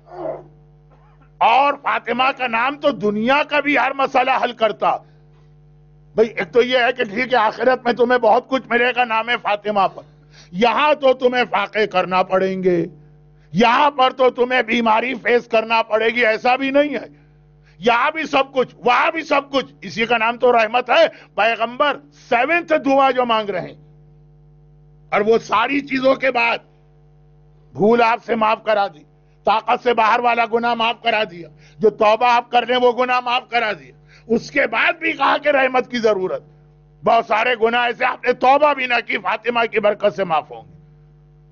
اور فاطمہ کا نام تو دنیا کا بھی ہر مسئلہ حل کرتا. بھئی ایک تو یہ ہے کہ ٹھیک ہے آخرت میں تمہیں بہت کچھ ملے گا نام فاطمہ پر، یہاں تو تمہیں فاقے کرنا پڑیں گے، یہاں پر تو تمہیں بیماری فیس کرنا پڑے گی. ایسا بھی نہیں ہے، یہاں بھی سب کچھ، وہاں بھی سب کچھ. اسی کا نام تو رحمت ہے. پیغمبر سیونتھ دعا جو مانگ رہے ہیں، اور وہ ساری چیزوں کے بعد بھول آپ سے معاف کرا دی، طاقت سے باہر والا گناہ معاف کرا دیا، جو توبہ آپ کر لیں وہ گناہ معاف کرا دیا. اس کے بعد بھی کہا کہ رحمت کی ضرورت. بہت سارے گناہ ایسے آپ نے توبہ بھی نہ کی، فاطمہ کی برکت سے معاف ہوں گے.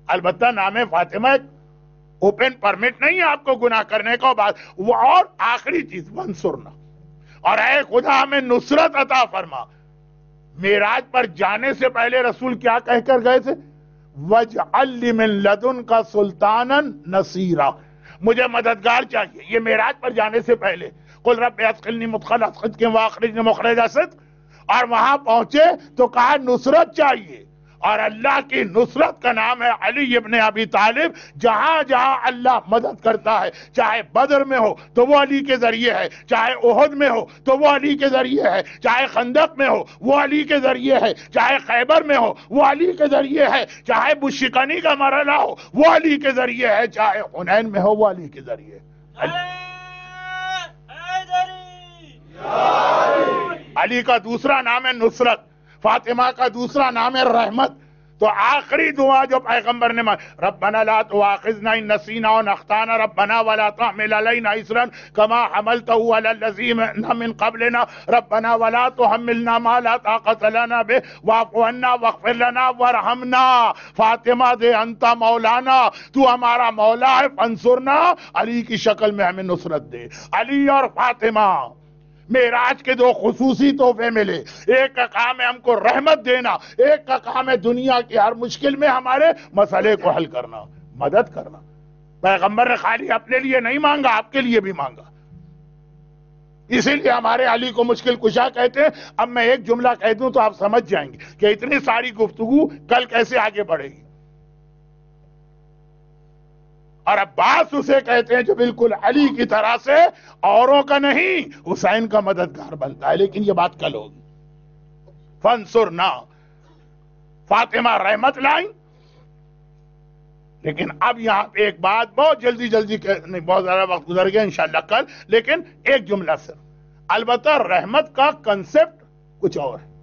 البتہ نام فاطمہ ایک اوپن پرمٹ نہیں ہے آپ کو گناہ کرنے کا بعد وہ. اور آخری چیز وانصرنا، اور اے خدا ہمیں نصرت عطا فرما. معراج پر جانے سے پہلے رسول کیا کہہ کر گئے تھے؟ وَاجْعَلْ لِي مِن لَدُنْكَ سُلْطَانًا نَصِيرًا، مجھے مددگار چاہیے. یہ معراج پر جانے سے پہلے قُلْ رَبِّ أَدْخِلْنِي مُدْخَلَ صِدْقٍ وَأَخْرِجْنِي مُخْرَجَ صِدْقٍ، اور وہاں پہنچے تو کہا نصرت چاہیے. اور اللہ کی نصرت کا نام ہے علی ابن ابی طالب. جہاں جہاں اللہ مدد کرتا ہے، چاہے بدر میں ہو تو وہ علی کے ذریعے ہے، چاہے احد میں ہو تو وہ علی کے ذریعے ہے، چاہے خندق میں ہو وہ علی کے ذریعے ہے، چاہے خیبر میں ہو وہ علی کے ذریعے ہے، چاہے بشکنی کا مرحلہ ہو وہ علی کے ذریعے ہے، چاہے حنین میں ہو وہ علی کے ذریعے ہے. علی کا دوسرا نام ہے نصرت، فاطمہ کا دوسرا نام ہے رحمت. تو آخری دعا جو پیغمبر نے مانگی، ربنا لا تؤاخذنا ان نسینا او اخطانا ربنا ولا تحمل علينا اسرا كما حملته على الذين من قبلنا ربنا ولا تحملنا ما لا طاقة لنا به واعف عنا واغفر لنا وارحمنا. فاطمہ دے انت مولانا، تو ہمارا مولا ہے، فانصرنا. علی کی شکل میں ہمیں نصرت دے. علی اور فاطمہ معراج کے دو خصوصی تحفے ملے. ایک کا کام ہے ہم کو رحمت دینا، ایک کا کام ہے دنیا کی ہر مشکل میں ہمارے مسئلے کو حل کرنا، مدد کرنا. پیغمبر نے خالی اپنے لیے نہیں مانگا، آپ کے لیے بھی مانگا. اسی لیے ہمارے علی کو مشکل کشا کہتے ہیں. اب میں ایک جملہ کہہ دوں تو آپ سمجھ جائیں گے کہ اتنی ساری گفتگو کل کیسے آگے بڑھے گی. اور عباس اسے کہتے ہیں جو بالکل علی کی طرح سے اوروں کا نہیں، حسین کا مددگار بنتا ہے. لیکن یہ بات کل ہوگی. فانصرنا، فاطمہ رحمت لائیں. لیکن اب یہاں پہ ایک بات بہت جلدی جلدی نہیں، بہت زیادہ وقت گزر گیا انشاءاللہ کل، لیکن ایک جملہ صرف. البتہ رحمت کا کنسپٹ کچھ اور ہے.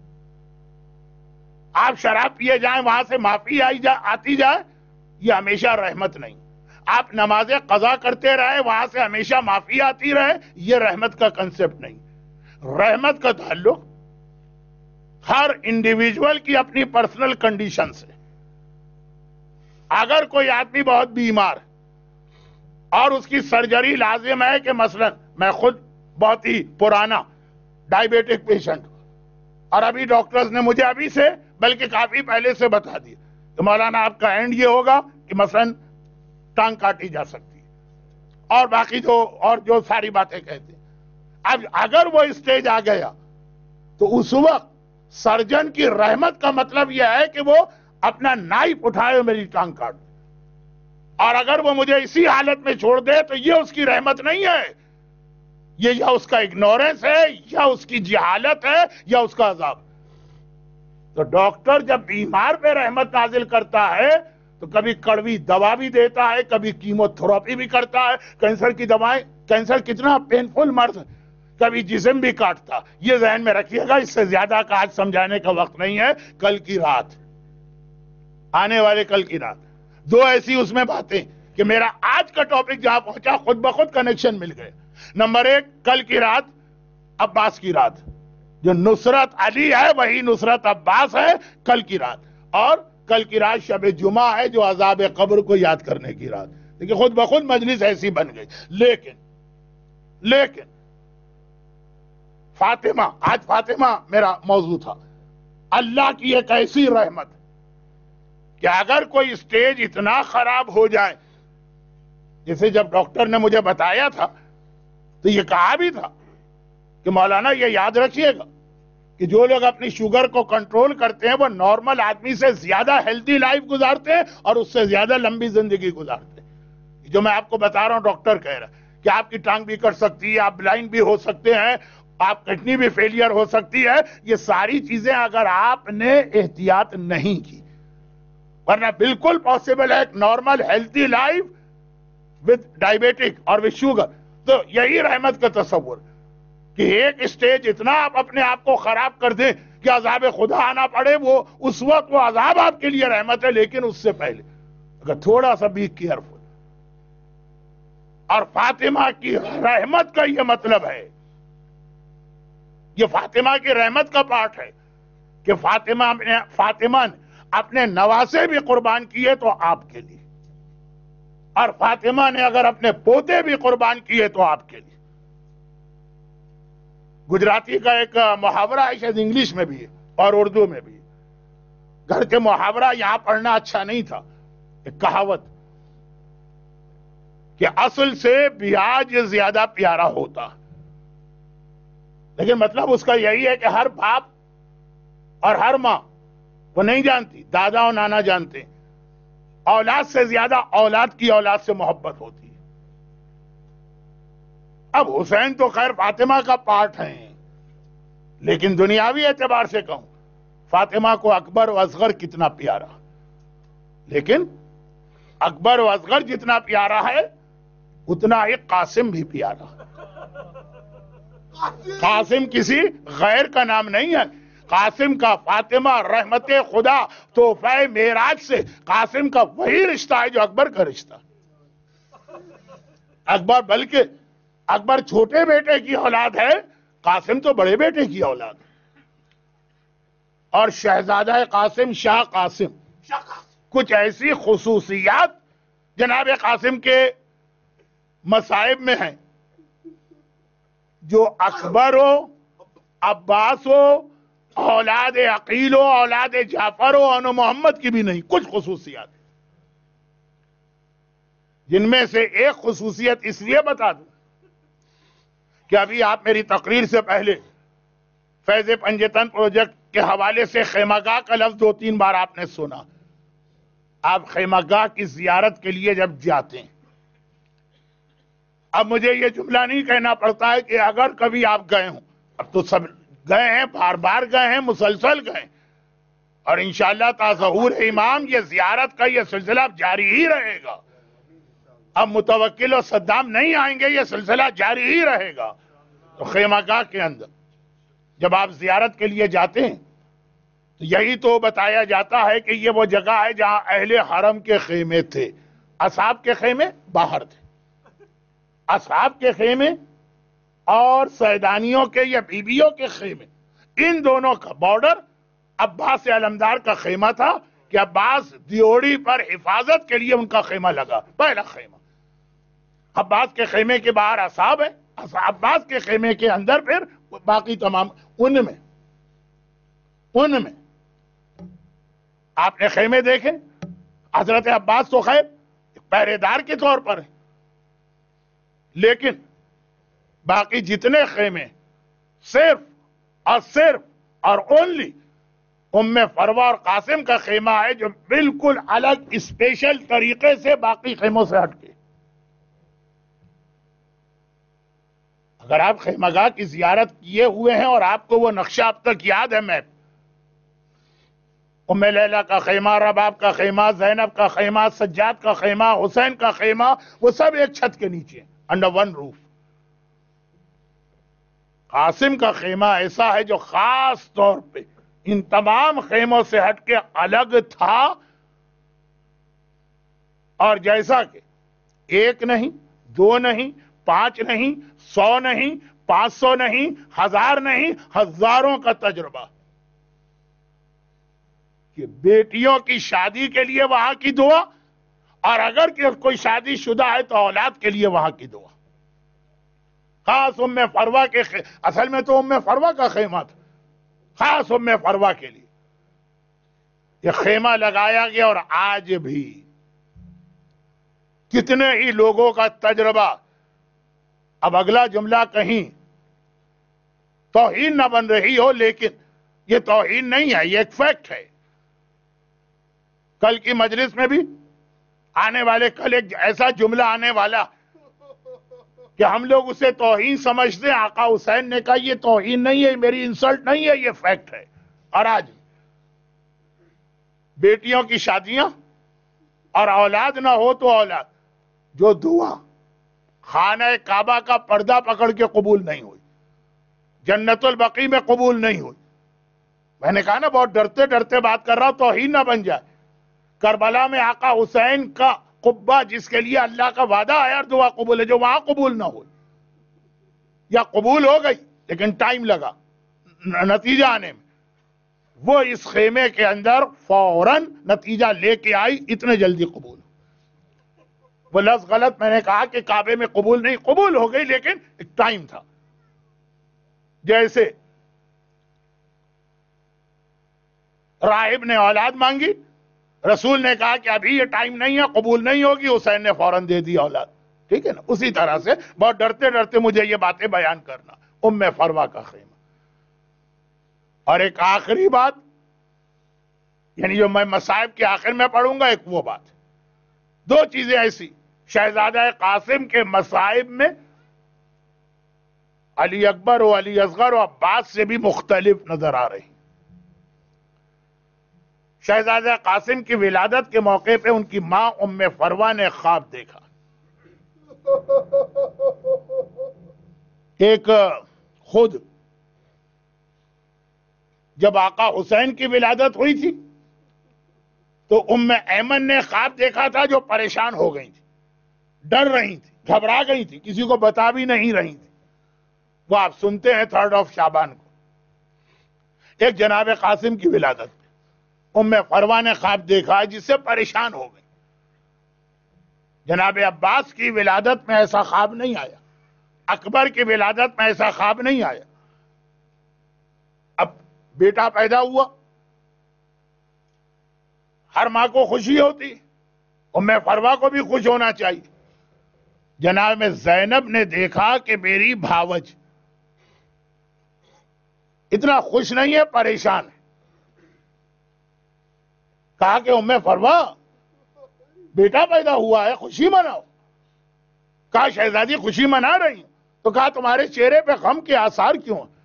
آپ شراب پیے جائیں وہاں سے معافی آئی جا آتی جائے، یہ ہمیشہ رحمت نہیں. آپ نمازیں قضا کرتے رہے وہاں سے ہمیشہ معافی آتی رہے، یہ رحمت کا کنسپٹ نہیں. رحمت کا تعلق ہر انڈیویجول کی اپنی پرسنل کنڈیشن سے. اگر کوئی آدمی بہت بیمار اور اس کی سرجری لازم ہے، کہ مثلا میں خود بہت ہی پرانا ڈائبیٹک پیشنٹ ہوں، اور ابھی ڈاکٹرز نے مجھے ابھی سے بلکہ کافی پہلے سے بتا دیا کہ مولانا آپ کا اینڈ یہ ہوگا کہ مثلا ٹانگ کاٹی جا سکتی ہے، اور باقی جو اور جو ساری باتیں کہتے ہیں. اب اگر وہ اسٹیج آ گیا تو اس وقت سرجن کی رحمت کا مطلب یہ ہے کہ وہ اپنا نائف اٹھائے میری ٹانگ کاٹ دے. اور اگر وہ مجھے اسی حالت میں چھوڑ دے تو یہ اس کی رحمت نہیں ہے، یہ یا اس کا اگنورنس ہے، یا اس کی جہالت ہے، یا اس کا عذاب. تو ڈاکٹر جب بیمار پہ رحمت نازل کرتا ہے تو کبھی کڑوی دوا بھی دیتا ہے، کبھی کیمو تھراپی بھی کرتا ہے. کینسر کی دوائیں، کینسر کتنا پینفل مرض ہے، کبھی جسم بھی کاٹتا. یہ ذہن میں رکھیے گا. اس سے زیادہ کا آج سمجھانے کا وقت نہیں ہے. کل کی رات، آنے والے کل کی رات دو ایسی اس میں باتیں کہ میرا آج کا ٹاپک جہاں پہنچا خود بخود کنیکشن مل گئے. نمبر ایک، کل کی رات عباس کی رات. جو نصرت علی ہے وہی نصرت عباس ہے کل کی رات. اور کل کی رات شب جمعہ ہے جو عذاب قبر کو یاد کرنے کی رات. دیکھیں خود بخود مجلس ایسی بن گئی. لیکن لیکن فاطمہ، آج فاطمہ میرا موضوع تھا. اللہ کی ایک ایسی رحمت کہ اگر کوئی اسٹیج اتنا خراب ہو جائے، جیسے جب ڈاکٹر نے مجھے بتایا تھا تو یہ کہا بھی تھا کہ مولانا یہ یاد رکھیے گا کہ جو لوگ اپنی شوگر کو کنٹرول کرتے ہیں وہ نارمل آدمی سے زیادہ ہیلتھی لائف گزارتے ہیں اور اس سے زیادہ لمبی زندگی گزارتے ہیں. جو میں آپ کو بتا رہا ہوں ڈاکٹر کہہ رہا ہے کہ آپ کی ٹانگ بھی کٹ سکتی ہے، آپ بلائنڈ بھی ہو سکتے ہیں، آپ کڈنی بھی فیلئر ہو سکتی ہے. یہ ساری چیزیں اگر آپ نے احتیاط نہیں کی، ورنہ بالکل پاسبل ہے ایک normal healthy life with diabetic اور وتھ شوگر. تو یہی رحمت کا تصور کہ ایک اسٹیج اتنا آپ اپنے آپ کو خراب کر دیں کہ عذاب خدا آنا پڑے، وہ اس وقت وہ عذاب آپ کے لیے رحمت ہے. لیکن اس سے پہلے اگر تھوڑا سا بھی کیئرفل. اور فاطمہ کی رحمت کا یہ مطلب ہے، یہ فاطمہ کی رحمت کا پارٹ ہے کہ فاطمہ فاطمہ نے اپنے نواسے بھی قربان کیے تو آپ کے لیے، اور فاطمہ نے اگر اپنے پوتے بھی قربان کیے تو آپ کے لیے۔ گجراتی کا ایک محاورہ ہے، شاید انگلش میں بھی ہے اور اردو میں بھی ہے، گھر کے محاورہ یہاں پڑھنا اچھا نہیں تھا، ایک کہاوت کہ اصل سے بیاج زیادہ پیارا ہوتا، لیکن مطلب اس کا یہی ہے کہ ہر باپ اور ہر ماں وہ نہیں جانتی، دادا اور نانا جانتے ہیں، اولاد سے زیادہ اولاد کی اولاد سے محبت ہوتی ہے۔ اب حسین تو خیر فاطمہ کا پارٹ ہیں، لیکن دنیاوی اعتبار سے کہوں فاطمہ کو اکبر و اصغر کتنا پیارا، لیکن اکبر و اصغر جتنا پیارا ہے اتنا ہی قاسم بھی پیارا۔ قاسم کسی غیر کا نام نہیں ہے، قاسم کا فاطمہ رحمت خدا تحفہ معراج سے قاسم کا وہی رشتہ ہے جو اکبر کا رشتہ۔ اکبر بلکہ اکبر چھوٹے بیٹے کی اولاد ہے، قاسم تو بڑے بیٹے کی اولاد ہے، اور شہزادہ قاسم شاہ قاسم، کچھ ایسی خصوصیات جناب قاسم کے مصائب میں ہیں جو اکبر ہو، عباس ہو، اولاد عقیل ہو، اولاد جعفر ہو، اور محمد کی بھی نہیں، کچھ خصوصیات جن میں سے ایک خصوصیت اس لیے بتا دوں کہ ابھی آپ میری تقریر سے پہلے فیض پنجتن پروجیکٹ کے حوالے سے خیمہ گاہ کا لفظ دو تین بار آپ نے سنا۔ آپ خیمہ گاہ کی زیارت کے لیے جب جاتے ہیں، اب مجھے یہ جملہ نہیں کہنا پڑتا ہے کہ اگر کبھی آپ گئے ہوں، اب تو سب گئے ہیں، بار بار گئے ہیں، مسلسل گئے ہیں، اور انشاءاللہ تظہور امام یہ زیارت کا یہ سلسلہ جاری ہی رہے گا۔ اب متوکل اور صدام نہیں آئیں گے، یہ سلسلہ جاری ہی رہے گا۔ تو خیمہ گاہ کے اندر جب آپ زیارت کے لیے جاتے ہیں تو یہی تو بتایا جاتا ہے کہ یہ وہ جگہ ہے جہاں اہل حرم کے خیمے تھے، اصحاب کے خیمے باہر تھے، اصحاب کے خیمے اور سیدانیوں کے یا بیویوں کے خیمے، ان دونوں کا بارڈر عباس علمدار کا خیمہ تھا کہ عباس دیوڑی پر حفاظت کے لیے ان کا خیمہ لگا، پہلا خیمہ۔ عباس کے خیمے کے باہر اصحاب ہے، عباس کے خیمے کے اندر پھر باقی تمام، ان میں ان میں آپ نے خیمے دیکھے، حضرت عباس تو خیر پہرے دار کے طور پر ہے، لیکن باقی جتنے خیمے صرف اور صرف اور اونلی ام فروہ اور قاسم کا خیمہ ہے جو بالکل الگ اسپیشل طریقے سے باقی خیموں سے ہٹ کے۔ اگر آپ خیمہ گاہ کی زیارت کیے ہوئے ہیں اور آپ کو وہ نقشہ اب تک یاد ہے، میپ، ام لیلہ کا خیمہ، رباب کا خیمہ، زینب کا خیمہ، سجاد کا خیمہ، حسین کا خیمہ، وہ سب ایک چھت کے نیچے انڈر ون روف۔ قاسم کا خیمہ ایسا ہے جو خاص طور پہ ان تمام خیموں سے ہٹ کے الگ تھا، اور جیسا کہ ایک نہیں، دو نہیں، پانچ نہیں، سو نہیں، پانچ سو نہیں، ہزار نہیں، ہزاروں کا تجربہ کہ بیٹیوں کی شادی کے لیے وہاں کی دعا، اور اگر کوئی شادی شدہ ہے تو اولاد کے لیے وہاں کی دعا۔ خاص ام فروہ کے خ... اصل میں تو ام فروہ کا خیمہ تھا، خاص ام فروہ کے لیے یہ خیمہ لگایا گیا، اور آج بھی کتنے ہی لوگوں کا تجربہ، اب اگلا جملہ کہیں توہین نہ بن رہی ہو، لیکن یہ توہین نہیں ہے، یہ ایک فیکٹ ہے۔ کل کی مجلس میں بھی آنے والے کل ایک ایسا جملہ آنے والا کہ ہم لوگ اسے توہین سمجھتے ہیں، آقا حسین نے کہا یہ توہین نہیں ہے، میری انسلٹ نہیں ہے، یہ فیکٹ ہے۔ اور آج بیٹیوں کی شادیاں اور اولاد نہ ہو تو اولاد، جو دعا خانہ کعبہ کا پردہ پکڑ کے قبول نہیں ہوئی، جنت البقیع میں قبول نہیں ہوئی، میں نے کہا نا بہت ڈرتے ڈرتے بات کر رہا ہوں، توہین نہ بن جائے۔ کربلا میں آقا حسین کا قبہ جس کے لیے اللہ کا وعدہ ہے اور دعا قبول ہے، جو وہاں قبول نہ ہوئی، یا قبول ہو گئی لیکن ٹائم لگا نتیجہ آنے میں، وہ اس خیمے کے اندر فوراً نتیجہ لے کے آئی، اتنے جلدی قبول۔ وہ لفظ غلط میں نے کہا کہ کعبے میں قبول نہیں، قبول ہو گئی لیکن ایک ٹائم تھا۔ جیسے راہب نے اولاد مانگی، رسول نے کہا کہ ابھی یہ ٹائم نہیں ہے، قبول نہیں ہوگی، حسین نے فوراً دے دی اولاد، ٹھیک ہے نا؟ اسی طرح سے بہت ڈرتے ڈرتے مجھے یہ باتیں بیان کرنا۔ ام فروا کا خیمہ۔ اور ایک آخری بات، یعنی جو میں مصائب کے آخر میں پڑھوں گا، ایک وہ بات، دو چیزیں ایسی شہزادہ قاسم کے مصائب میں علی اکبر و علی اصغر و عباس سے بھی مختلف نظر آ رہی۔ شہزادہ قاسم کی ولادت کے موقع پہ ان کی ماں ام فروا نے خواب دیکھا، ایک خود جب آقا حسین کی ولادت ہوئی تھی تو ام ایمن نے خواب دیکھا تھا جو پریشان ہو گئی تھی، ڈر رہی تھی، گھبرا گئی تھی، کسی کو بتا بھی نہیں رہی تھی۔ وہ آپ سنتے ہیں تھرڈ آف شعبان کو، ایک جناب قاسم کی ولادت میں ام فروا نے خواب دیکھا جس سے پریشان ہو گئی۔ جناب عباس کی ولادت میں ایسا خواب نہیں آیا، اکبر کی ولادت میں ایسا خواب نہیں آیا۔ اب بیٹا پیدا ہوا، ہر ماں کو خوشی ہوتی، ام فروا کو بھی خوش ہونا چاہیے۔ جناب زینب نے دیکھا کہ میری بھاوج اتنا خوش نہیں ہے، پریشان ہے۔ کہا کہ ام فروا بیٹا پیدا ہوا ہے، خوشی مناؤ۔ کہا شہزادی خوشی منا رہی ہوں، تو کہا تمہارے چہرے پہ غم کے آثار کیوں ہیں؟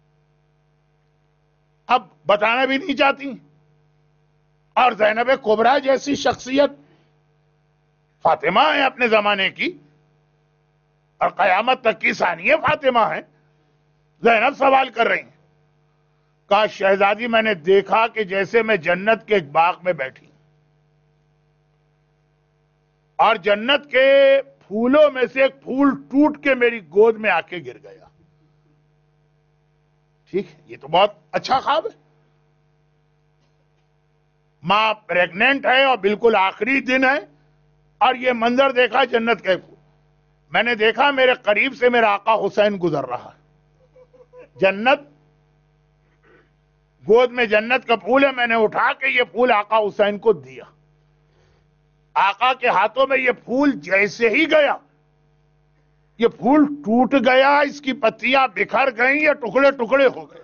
اب بتانا بھی نہیں چاہتی۔ اور زینب کبریٰ جیسی شخصیت، فاطمہ ہے اپنے زمانے کی اور قیامت تک کی ثانیہ فاطمہ ہے، زینب سوال کر رہی ہیں۔ کہا شہزادی میں نے دیکھا کہ جیسے میں جنت کے ایک باغ میں بیٹھی ہوں اور جنت کے پھولوں میں سے ایک پھول ٹوٹ کے میری گود میں آ کے گر گیا۔ ٹھیک ہے، یہ تو بہت اچھا خواب ہے۔ ماں پریگننٹ ہے اور بالکل آخری دن ہے اور یہ منظر دیکھا جنت کے پھول۔ میں نے دیکھا میرے قریب سے میرا آقا حسین گزر رہا ہے، جنت گود میں جنت کا پھول ہے، میں نے اٹھا کے یہ پھول آقا حسین کو دیا۔ آقا کے ہاتھوں میں یہ پھول جیسے ہی گیا، یہ پھول ٹوٹ گیا، اس کی پتیاں بکھر گئیں، یہ ٹکڑے ٹکڑے ہو گیا۔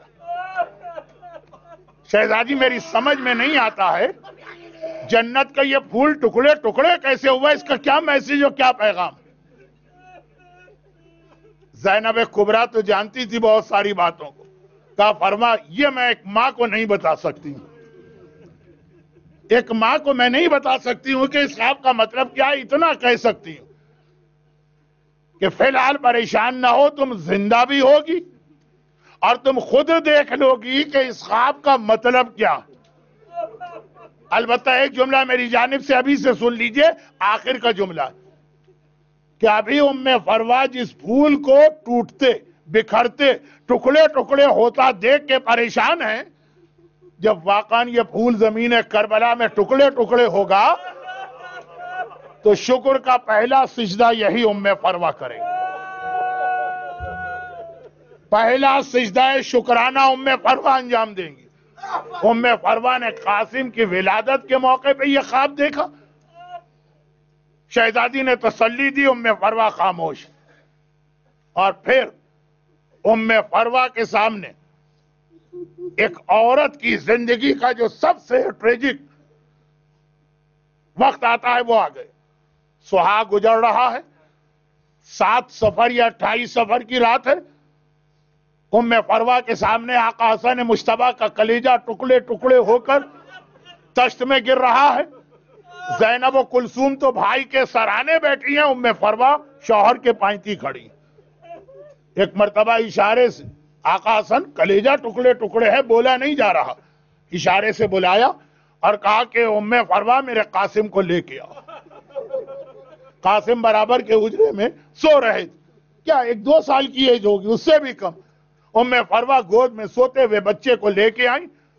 شہزادی میری سمجھ میں نہیں آتا ہے جنت کا یہ پھول ٹکڑے ٹکڑے کیسے ہوا، اس کا کیا میسج اور کیا پیغام؟ زینب کبریٰ تو جانتی تھی بہت ساری باتوں کو۔ کہا فرما یہ میں ایک ماں کو نہیں بتا سکتی ہوں، ایک ماں کو میں نہیں بتا سکتی ہوں کہ اس خواب کا مطلب کیا ہے۔ اتنا کہہ سکتی ہوں کہ فی الحال پریشان نہ ہو، تم زندہ بھی ہوگی اور تم خود دیکھ لو گی کہ اس خواب کا مطلب کیا۔ البتہ ایک جملہ میری جانب سے ابھی سے سن لیجئے، آخر کا جملہ، کہ ابھی ام فروا جس پھول کو ٹوٹتے بکھرتے ٹکڑے ٹکڑے ہوتا دیکھ کے پریشان ہیں، جب واقعاً یہ پھول زمین کربلا میں ٹکڑے ٹکڑے ہوگا تو شکر کا پہلا سجدہ یہی ام فروا کرے گی۔ پہلا سجدہ شکرانہ ام فروا انجام دیں گی۔ ام فروا نے قاسم کی ولادت کے موقع پہ یہ خواب دیکھا، شہزادی نے تسلی دی، ام فروا خاموش۔ اور پھر ام فروا کے سامنے ایک عورت کی زندگی کا جو سب سے ٹریجک وقت آتا ہے وہ آ گئے۔ سہاگ گزر رہا ہے، سات سفر یا اٹھائیس سفر کی رات ہے، ام فروا کے سامنے آقا حسن مجتبیٰ کا کلیجہ ٹکڑے ٹکڑے ہو کر تشت میں گر رہا ہے۔ زینب و کلثوم تو بھائی کے سرانے بیٹھی ہیں، ام فروا شوہر کے پائنتی کھڑی۔ ایک مرتبہ اشارے سے آقا حسن کلیجہ ٹکڑے ٹکڑے ہے، بولا نہیں جا رہا، اشارے سے بلایا اور کہا کہ ام فروا میرے قاسم کو لے کے آؤ۔ قاسم برابر کے حجرے میں سو رہے تھے، کیا ایک دو سال کی ایج ہوگی، اس سے بھی کم۔ ام فروا گود میں سوتے ہوئے بچے کو لے کے آئیں،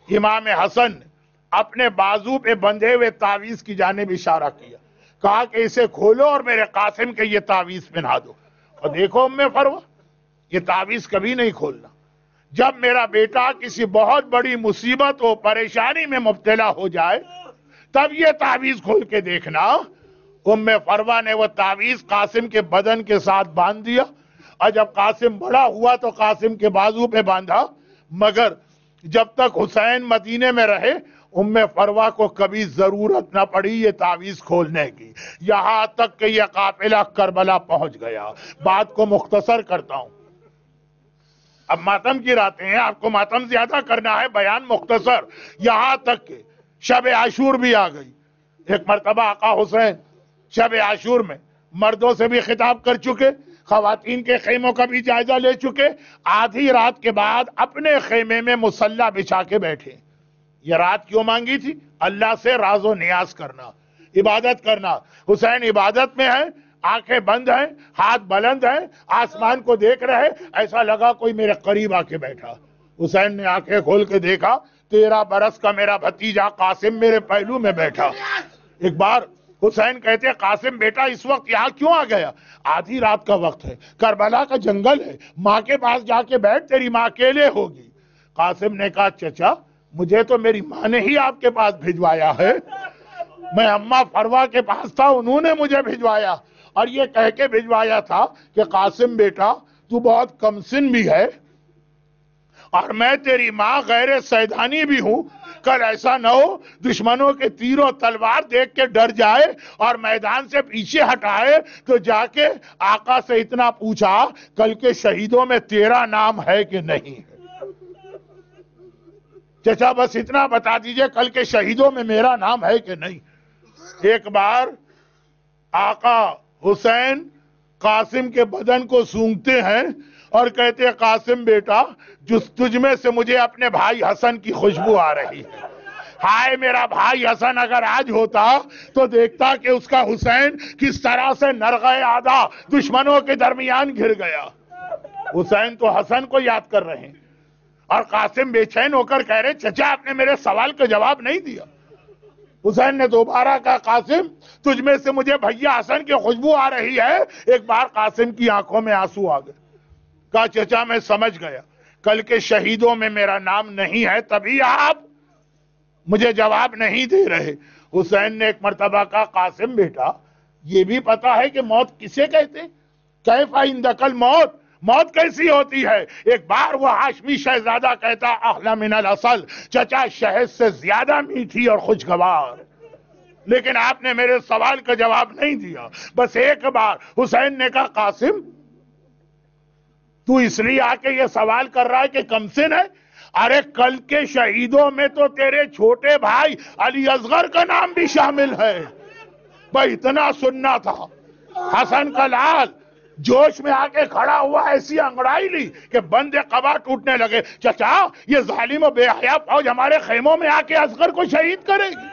امام حسن نے اپنے بازو پہ بندھے ہوئے تعویذ کی جانب اشارہ کیا، کہا کہ اسے کھولو اور میرے قاسم کے یہ تعویذ پہنا دو۔ اور دیکھو ام فروا، یہ تعویذ کبھی نہیں کھولنا۔ جب میرا بیٹا کسی بہت بڑی مصیبت و پریشانی میں مبتلا ہو جائے تب یہ تعویذ کھول کے دیکھنا۔ ام فروا نے وہ تعویذ قاسم کے بدن کے ساتھ باندھ دیا، اور جب قاسم بڑا ہوا تو قاسم کے بازو پہ باندھا، مگر جب تک حسین مدینے میں رہے ام فروا کو کبھی ضرورت نہ پڑی یہ تعویذ کھولنے کی، یہاں تک کہ یہ قافلہ کربلا پہنچ گیا۔ بات کو مختصر کرتا ہوں، اب ماتم کی راتیں ہیں، آپ کو ماتم زیادہ کرنا ہے، بیان مختصر۔ یہاں تک کہ شب عاشور بھی آ گئی۔ ایک مرتبہ آقا حسین شب عاشور میں مردوں سے بھی خطاب کر چکے، خواتین کے خیموں کا بھی جائزہ لے چکے، آدھی رات کے بعد اپنے خیمے میں مصلی بچھا کے بیٹھے۔ یہ رات کیوں مانگی تھی؟ اللہ سے راز و نیاز کرنا، عبادت کرنا۔ حسین عبادت میں ہے، آنکھیں بند ہیں، ہاتھ بلند ہیں، آسمان کو دیکھ رہے، ایسا لگا کوئی میرے قریب آ کے بیٹھا۔ حسین نے آنکھیں کھول کے دیکھا، تیرہ برس کا میرا بھتیجا قاسم میرے پہلو میں بیٹھا۔ ایک بار حسین کہتے ہیں قاسم بیٹا اس وقت یہاں کیوں آ گیا؟ آدھی رات کا وقت ہے، کربلا کا جنگل ہے، ماں کے پاس جا کے بیٹھ، تیری ماں اکیلے ہوگی۔ قاسم نے کہا چچا مجھے تو میری ماں نے ہی آپ کے پاس بھجوایا ہے، میں اماں فروا کے پاس تھا، انہوں نے مجھے بھجوایا، اور یہ کہہ کے بھجوایا تھا کہ قاسم بیٹا تو بہت کم سن بھی ہے اور میں تیری ماں غیر سیدانی بھی ہوں، کل ایسا نہ ہو دشمنوں کے تیر و تلوار دیکھ کے ڈر جائے اور میدان سے پیچھے ہٹائے تو جا کے آقا سے اتنا پوچھا کل کے شہیدوں میں تیرا نام ہے کہ نہیں ہے؟ چچا بس اتنا بتا دیجئے کل کے شہیدوں میں میرا نام ہے کہ نہیں؟ ایک بار آقا حسین قاسم کے بدن کو سونگھتے ہیں اور کہتے ہیں قاسم بیٹا جس تجھ میں سے مجھے اپنے بھائی حسن کی خوشبو آ رہی ہے، ہائے میرا بھائی حسن اگر آج ہوتا تو دیکھتا کہ اس کا حسین کس طرح سے نرغہ آدھا دشمنوں کے درمیان گر گیا۔ حسین تو حسن کو یاد کر رہے ہیں اور قاسم بے چین ہو کر کہہ رہے چچا آپ نے میرے سوال کا جواب نہیں دیا۔ حسین نے دوبارہ کہا قاسم تجھ میں سے مجھے بھیا حسن کی خوشبو آ رہی ہے۔ ایک بار قاسم کی آنکھوں میں آنسو آ گئے، کہا چچا میں سمجھ گیا کل کے شہیدوں میں میرا نام نہیں ہے، تبھی آپ مجھے جواب نہیں دے رہے۔ حسین نے ایک مرتبہ کہا قاسم بیٹا یہ بھی پتا ہے کہ موت کسے کہتے ہیں؟ کیف عندک الموت، موت کیسی ہوتی ہے؟ ایک بار وہ ہاشمی شہزادہ کہتا احلی من العسل، چچا شہد سے زیادہ میٹھی اور خوشگوار، لیکن آپ نے میرے سوال کا جواب نہیں دیا۔ بس ایک بار حسین نے کہا قاسم تو اس لیے آ کے یہ سوال کر رہا ہے کہ کم سن ہے؟ ارے کل کے شہیدوں میں تو تیرے چھوٹے بھائی علی اصغر کا نام بھی شامل ہے۔ بھائی اتنا سننا تھا۔ حسن کا لال جوش میں آ کے کھڑا ہوا، ایسی انگڑائی لی کہ بند قبا ٹوٹنے لگے۔ چچا یہ ظالم و بے حیا فوج ہمارے خیموں میں آ کے اصغر کو شہید کرے گی؟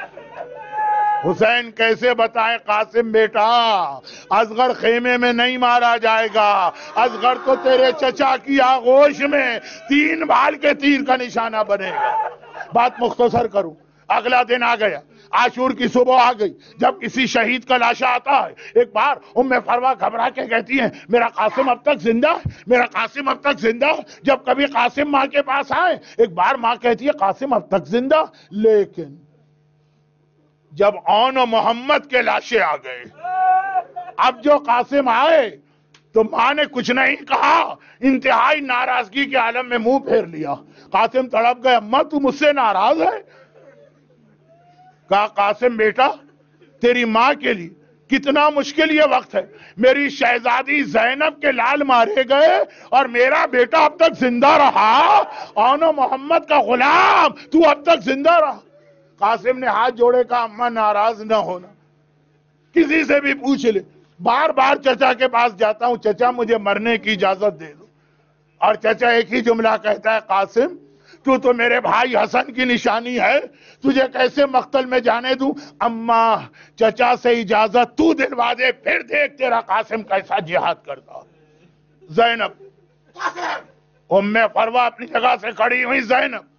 حسین کیسے بتائے قاسم بیٹا اصغر خیمے میں نہیں مارا جائے گا، اصغر تو تیرے چچا کی آغوش میں تین بھال کے تیر کا نشانہ بنے گا۔ بات مختصر کروں، اگلا دن آ گیا، عاشور کی صبح آ گئی، جب کسی شہید کا لاشا آتا ہے ایک بار ام فروا گھبرا کے کہتی ہیں میرا قاسم اب تک زندہ ہے، میرا قاسم اب تک زندہ ہے۔ جب کبھی قاسم ماں کے پاس آئے ایک بار ماں کہتی ہے قاسم اب تک زندہ، لیکن جب اون و محمد کے لاشے آ گئے، اب جو قاسم آئے تو ماں نے کچھ نہیں کہا، انتہائی ناراضگی کے عالم میں منہ پھیر لیا۔ قاسم تڑپ گئے، اماں تو مجھ سے ناراض ہے؟ کہا قاسم بیٹا تیری ماں کے لیے کتنا مشکل یہ وقت ہے، میری شہزادی زینب کے لال مارے گئے اور میرا بیٹا اب تک زندہ رہا، اون و محمد کا غلام تو اب تک زندہ رہا۔ قاسم نے ہاتھ جوڑے کہا اماں ناراض نہ ہونا، کسی سے بھی پوچھ لے، بار بار چچا کے پاس جاتا ہوں، چچا مجھے مرنے کی اجازت دے دو، اور چچا ایک ہی جملہ کہتا ہے قاسم تو تو میرے بھائی حسن کی نشانی ہے، تجھے کیسے مقتل میں جانے دوں؟ اماں چچا سے اجازت تو دلوا دے، پھر دیکھ تیرا قاسم کیسا جہاد کرتا۔ زینب ام فروا اپنی جگہ سے کھڑی ہوئی، زینب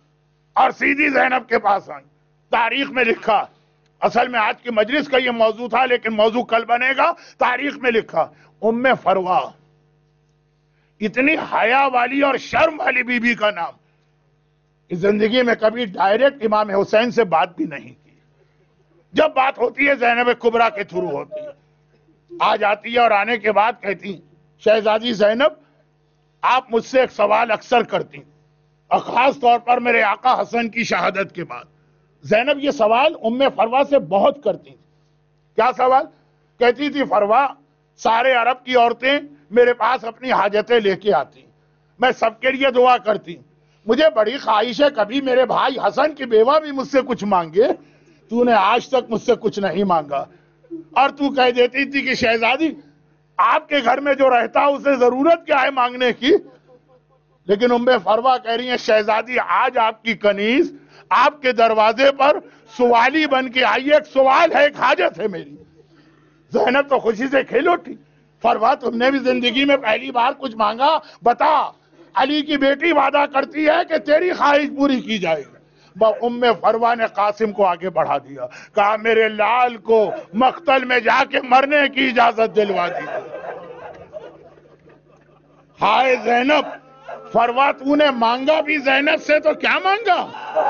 اور سیدھی زینب کے پاس آئیں. تاریخ میں لکھا، اصل میں آج کی مجلس کا یہ موضوع تھا لیکن موضوع کل بنے گا. تاریخ میں لکھا ام فروا، اتنی حیا والی اور شرم والی بی بی کا نام، اس زندگی میں کبھی ڈائریکٹ امام حسین سے بات بھی نہیں کی. جب بات ہوتی ہے زینب کبریٰ کے تھرو ہوتی ہے. آ جاتی ہے اور آنے کے بعد کہتی شہزادی زینب آپ مجھ سے ایک سوال اکثر کرتی، اور خاص طور پر میرے آقا حسن کی شہادت کے بعد. زینب یہ سوال ام فروا سے بہت کرتی. کیا سوال؟ کہتی تھی فروا سارے عرب کی عورتیں میرے پاس اپنی حاجتیں لے کے آتی، میں سب کے لیے دعا کرتی، مجھے بڑی خواہش ہے کبھی میرے بھائی حسن کی بیوہ بھی مجھ سے کچھ مانگے، تو نے آج تک مجھ سے کچھ نہیں مانگا. اور تو کہہ دیتی تھی کہ شہزادی آپ کے گھر میں جو رہتا اسے ضرورت کیا ہے مانگنے کی. لیکن ام فروا کہہ رہی ہیں شہزادی آج آپ کی کنیز آپ کے دروازے پر سوالی بن کے آئی، ایک سوال ہے، ایک حاجت ہے میری. زینب تو خوشی سے کھیل اٹھی. فروا تم نے بھی زندگی میں پہلی بار کچھ مانگا؟ بتا. علی کی بیٹی وعدہ کرتی ہے کہ تیری خواہش پوری کی جائے گی. ام فروا نے قاسم کو آگے بڑھا دیا، کہا میرے لال کو مقتل میں جا کے مرنے کی اجازت دلوا دی. ہائے زینب، فروا تو نے مانگا بھی زینب سے تو کیا مانگا؟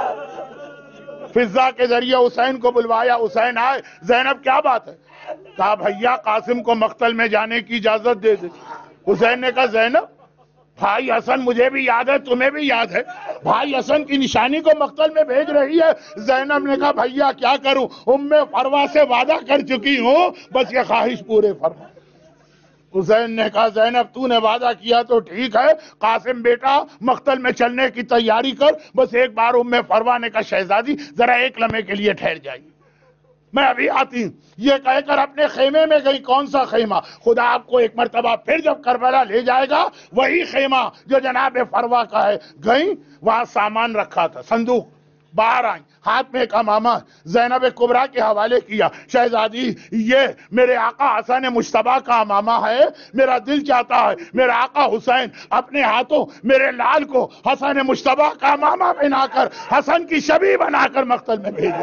فضا کے ذریعے حسین کو بلوایا، حسین آئے، زینب کیا بات ہے؟ کہا بھیا قاسم کو مقتل میں جانے کی اجازت دے دے. حسین نے کہا زینب بھائی حسن مجھے بھی یاد ہے تمہیں بھی یاد ہے، بھائی حسن کی نشانی کو مقتل میں بھیج رہی ہے. زینب نے کہا بھیا کیا کروں، ام فروا سے وعدہ کر چکی ہوں، بس یہ خواہش پورے فرما. حسین نے کہا زینب تو نے وعدہ کیا تو ٹھیک ہے، قاسم بیٹا مقتل میں چلنے کی تیاری کر. بس ایک بار ام فروا نے کہا شہزادی ذرا ایک لمحے کے لیے ٹھہر جائیے، میں ابھی آتی ہوں. یہ کہہ کر اپنے خیمے میں گئی. کون سا خیمہ؟ خدا آپ کو ایک مرتبہ پھر جب کربلا لے جائے گا وہی خیمہ جو جناب فروا کا ہے. گئی، وہاں سامان رکھا تھا، صندوق. باہر آئیں، ہاتھ میں ایک امامہ زینب کبریٰ کے حوالے کیا. شہزادی یہ میرے آقا حسن مجتبیٰ کا امامہ ہے، میرا دل چاہتا ہے میرا آقا حسین اپنے ہاتھوں میرے لال کو حسن مجتبیٰ کا امامہ پہنا کر حسن کی شبیہ بنا کر مقتل میں بھیجو.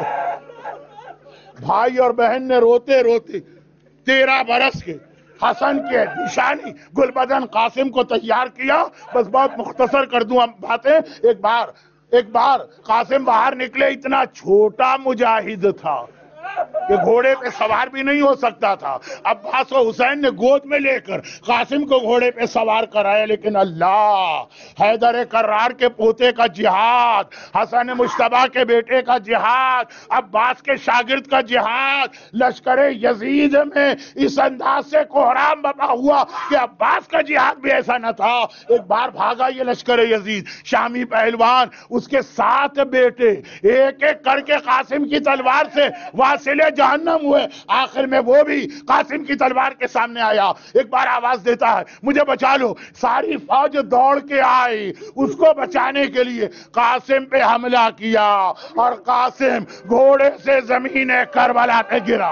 بھائی اور بہن نے روتے روتے تیرہ برس کے حسن کے نشانی گلبدن قاسم کو تیار کیا. بس بہت مختصر کر دوں ہم باتیں. ایک بار ایک بار قاسم باہر نکلے، اتنا چھوٹا مجاہد تھا کہ گھوڑے پہ سوار بھی نہیں ہو سکتا تھا. عباس و حسین نے گود میں لے کر قاسم کو گھوڑے پہ سوار کرایا. لیکن اللہ، حیدر کرار کے پوتے کا جہاد، حسن مجتبیٰ کے بیٹے کا جہاد، عباس کے شاگرد کا جہاد، لشکر یزید میں اس انداز سے کوہرام بپا ہوا کہ عباس کا جہاد بھی ایسا نہ تھا. ایک بار بھاگا یہ لشکر یزید، شامی پہلوان، اس کے سات بیٹے ایک ایک کر کے قاسم کی تلوار سے واصلے جہنم ہوئے. آخر میں وہ بھی قاسم کی تلوار کے سامنے آیا. ایک بار آواز دیتا ہے مجھے بچا لو. ساری فوج دوڑ کے آئی اس کو بچانے کے لیے. قاسم پہ حملہ کیا اور قاسم گھوڑے سے زمین کربلا پہ گرا.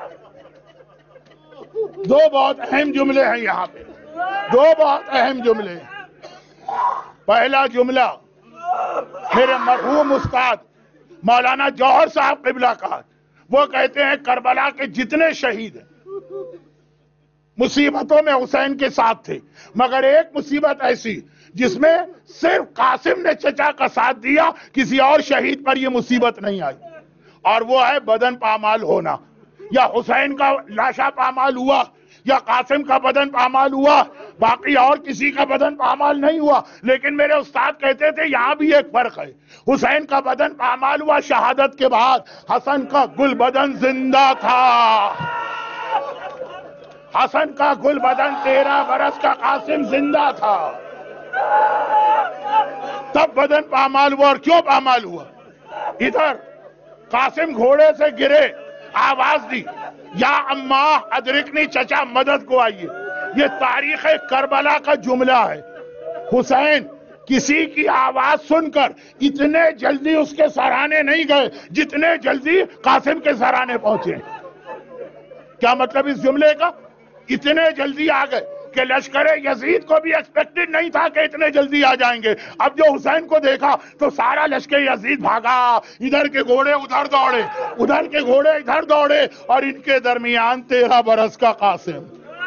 دو بہت اہم جملے ہیں یہاں پہ، دو بہت اہم جملے. پہلا جملہ میرے مرحوم استاد مولانا جوہر صاحب قبلہ کا، وہ کہتے ہیں کربلا کے جتنے شہید ہیں مصیبتوں میں حسین کے ساتھ تھے، مگر ایک مصیبت ایسی جس میں صرف قاسم نے چچا کا ساتھ دیا، کسی اور شہید پر یہ مصیبت نہیں آئی، اور وہ ہے بدن پامال ہونا. یا حسین کا لاشا پامال ہوا یا قاسم کا بدن پامال ہوا، باقی اور کسی کا بدن پامال نہیں ہوا. لیکن میرے استاد کہتے تھے یہاں بھی ایک فرق ہے. حسین کا بدن پامال ہوا شہادت کے بعد، حسن کا گل بدن زندہ تھا. حسن کا گل بدن تیرہ برس کا قاسم زندہ تھا، تب بدن پامال ہوا. اور کیوں پامال ہوا؟ ادھر قاسم گھوڑے سے گرے، آواز دی یا اماں ادرکنی، چچا مدد کو آئیے. یہ تاریخ کربلا کا جملہ ہے. حسین کسی کی آواز سن کر اتنے جلدی اس کے سرانے نہیں گئے جتنے جلدی قاسم کے سرانے پہنچے. کیا مطلب اس جملے کا؟ اتنے جلدی آ گئے کہ لشکر یزید کو بھی ایکسپیکٹڈ نہیں تھا کہ اتنے جلدی آ جائیں گے. اب جو حسین کو دیکھا تو سارا لشکر یزید بھاگا, ادھر کے گھوڑے ادھر دوڑے, ادھر کے گھوڑے ادھر دوڑے, اور ان کے درمیان تیرہ برس کا قاسم.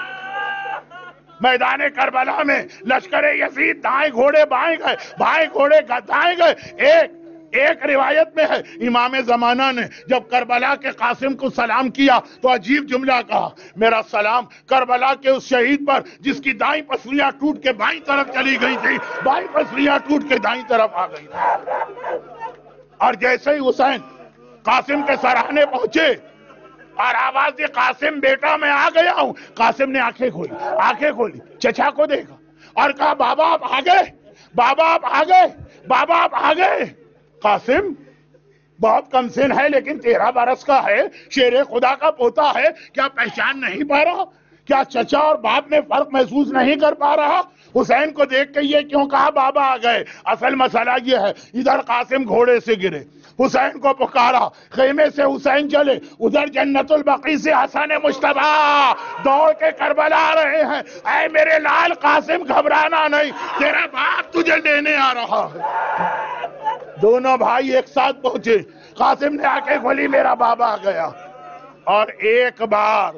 میدان کربلا میں لشکر یزید دائیں گھوڑے بائیں گئے, بائیں گھوڑے دائیں گئے. ایک ایک روایت میں ہے امام زمانہ نے جب کربلا کے قاسم کو سلام کیا تو عجیب جملہ کہا, میرا سلام کربلا کے اس شہید پر جس کی دائیں پسلیاں ٹوٹ کے بائیں طرف چلی گئی تھی, بائیں پسلیاں ٹوٹ کے دائیں طرف آ گئی تھی. اور جیسے ہی حسین قاسم کے سراہنے پہنچے اور آواز دی قاسم بیٹا میں آ گیا ہوں, قاسم نے آنکھیں کھولی, آنکھیں کھولی, چچا کو دیکھا اور کہا بابا آپ آ گئے, بابا آپ آ گئے, بابا آپ آ گئے. قاسم بہت کم سن ہے لیکن تیرہ برس کا ہے, شیر خدا کا پوتا ہے, کیا پہچان نہیں پا رہا؟ کیا چچا اور باپ میں فرق محسوس نہیں کر پا رہا؟ حسین کو دیکھ کے یہ کیوں کہا بابا آ گئے؟ اصل مسئلہ یہ ہے, ادھر قاسم گھوڑے سے گرے, حسین کو پکارا, خیمے سے حسین چلے, ادھر جنت البقیع سے حسن مجتبی دوڑ کے کربلا آ رہے ہیں. اے میرے لال قاسم گھبرانا نہیں, تیرا باپ تجھے لینے آ رہا ہے. دونوں بھائی ایک ساتھ پہنچے, قاسم نے آ کے کھولی, میرا بابا آ گیا. اور ایک بار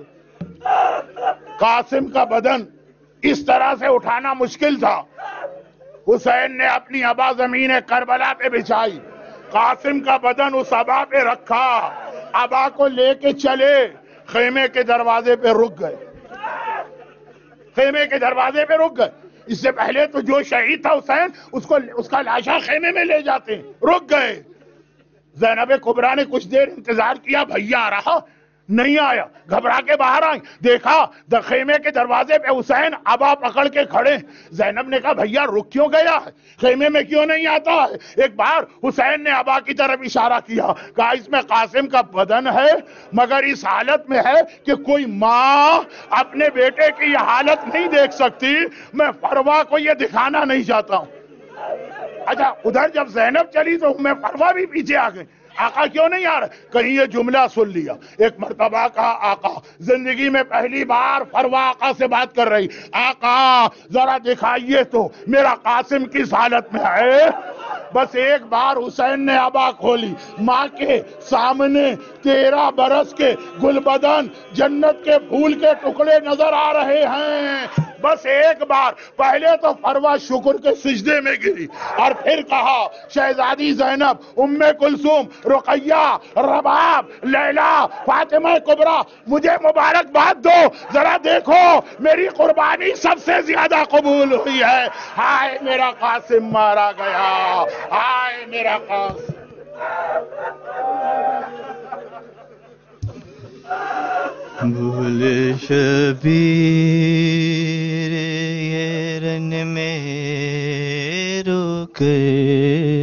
قاسم کا بدن اس طرح سے اٹھانا مشکل تھا, حسین نے اپنی ابا زمین کربلا پہ بچھائی, قاسم کا بدن اس ابا پہ رکھا, ابا کو لے کے چلے, خیمے کے دروازے پہ رک گئے, خیمے کے دروازے پہ رک گئے. اس سے پہلے تو جو شہید تھا حسین اس کو اس کا لاشا خیمے میں لے جاتے, رک گئے. زینب کبریٰ نے کچھ دیر انتظار کیا, بھیا آ رہا, نہیں آیا, گھبرا کے باہر آئی, دیکھا خیمے کے دروازے پہ حسین ابا پکڑ کے کھڑے. زینب نے کہا بھیا رک کیوں گیا ہے, خیمے میں کیوں نہیں آتا ہے؟ ایک بار حسین نے ابا کی طرف اشارہ کیا, کہا اس میں قاسم کا بدن ہے مگر اس حالت میں ہے کہ کوئی ماں اپنے بیٹے کی یہ حالت نہیں دیکھ سکتی, میں فروا کو یہ دکھانا نہیں چاہتا ہوں. اچھا ادھر جب زینب چلی تو میں فروا بھی پیچھے آ گئی, آقا کیوں نہیں آ رہا؟ کہیں یہ جملہ سن لیا. ایک مرتبہ کہا آقا, زندگی میں پہلی بار فروا آقا سے بات کر رہی, آقا ذرا دکھائیے تو میرا قاسم کس حالت میں ہے. بس ایک بار حسین نے ابا کھولی, ماں کے سامنے تیرہ برس کے گلبدن جنت کے پھول کے ٹکڑے نظر آ رہے ہیں. بس ایک بار, پہلے تو فروا شکر کے سجدے میں گری اور پھر کہا شہزادی زینب, ام کلثوم, رقیہ, رباب, لیلا, فاطمہ کبریٰ, مجھے مبارکباد دو, ذرا دیکھو میری قربانی سب سے زیادہ قبول ہوئی ہے. ہائے میرا قاسم مارا گیا, ہائے میرا قاسم. بھول شبیر یہ رن میں رو کر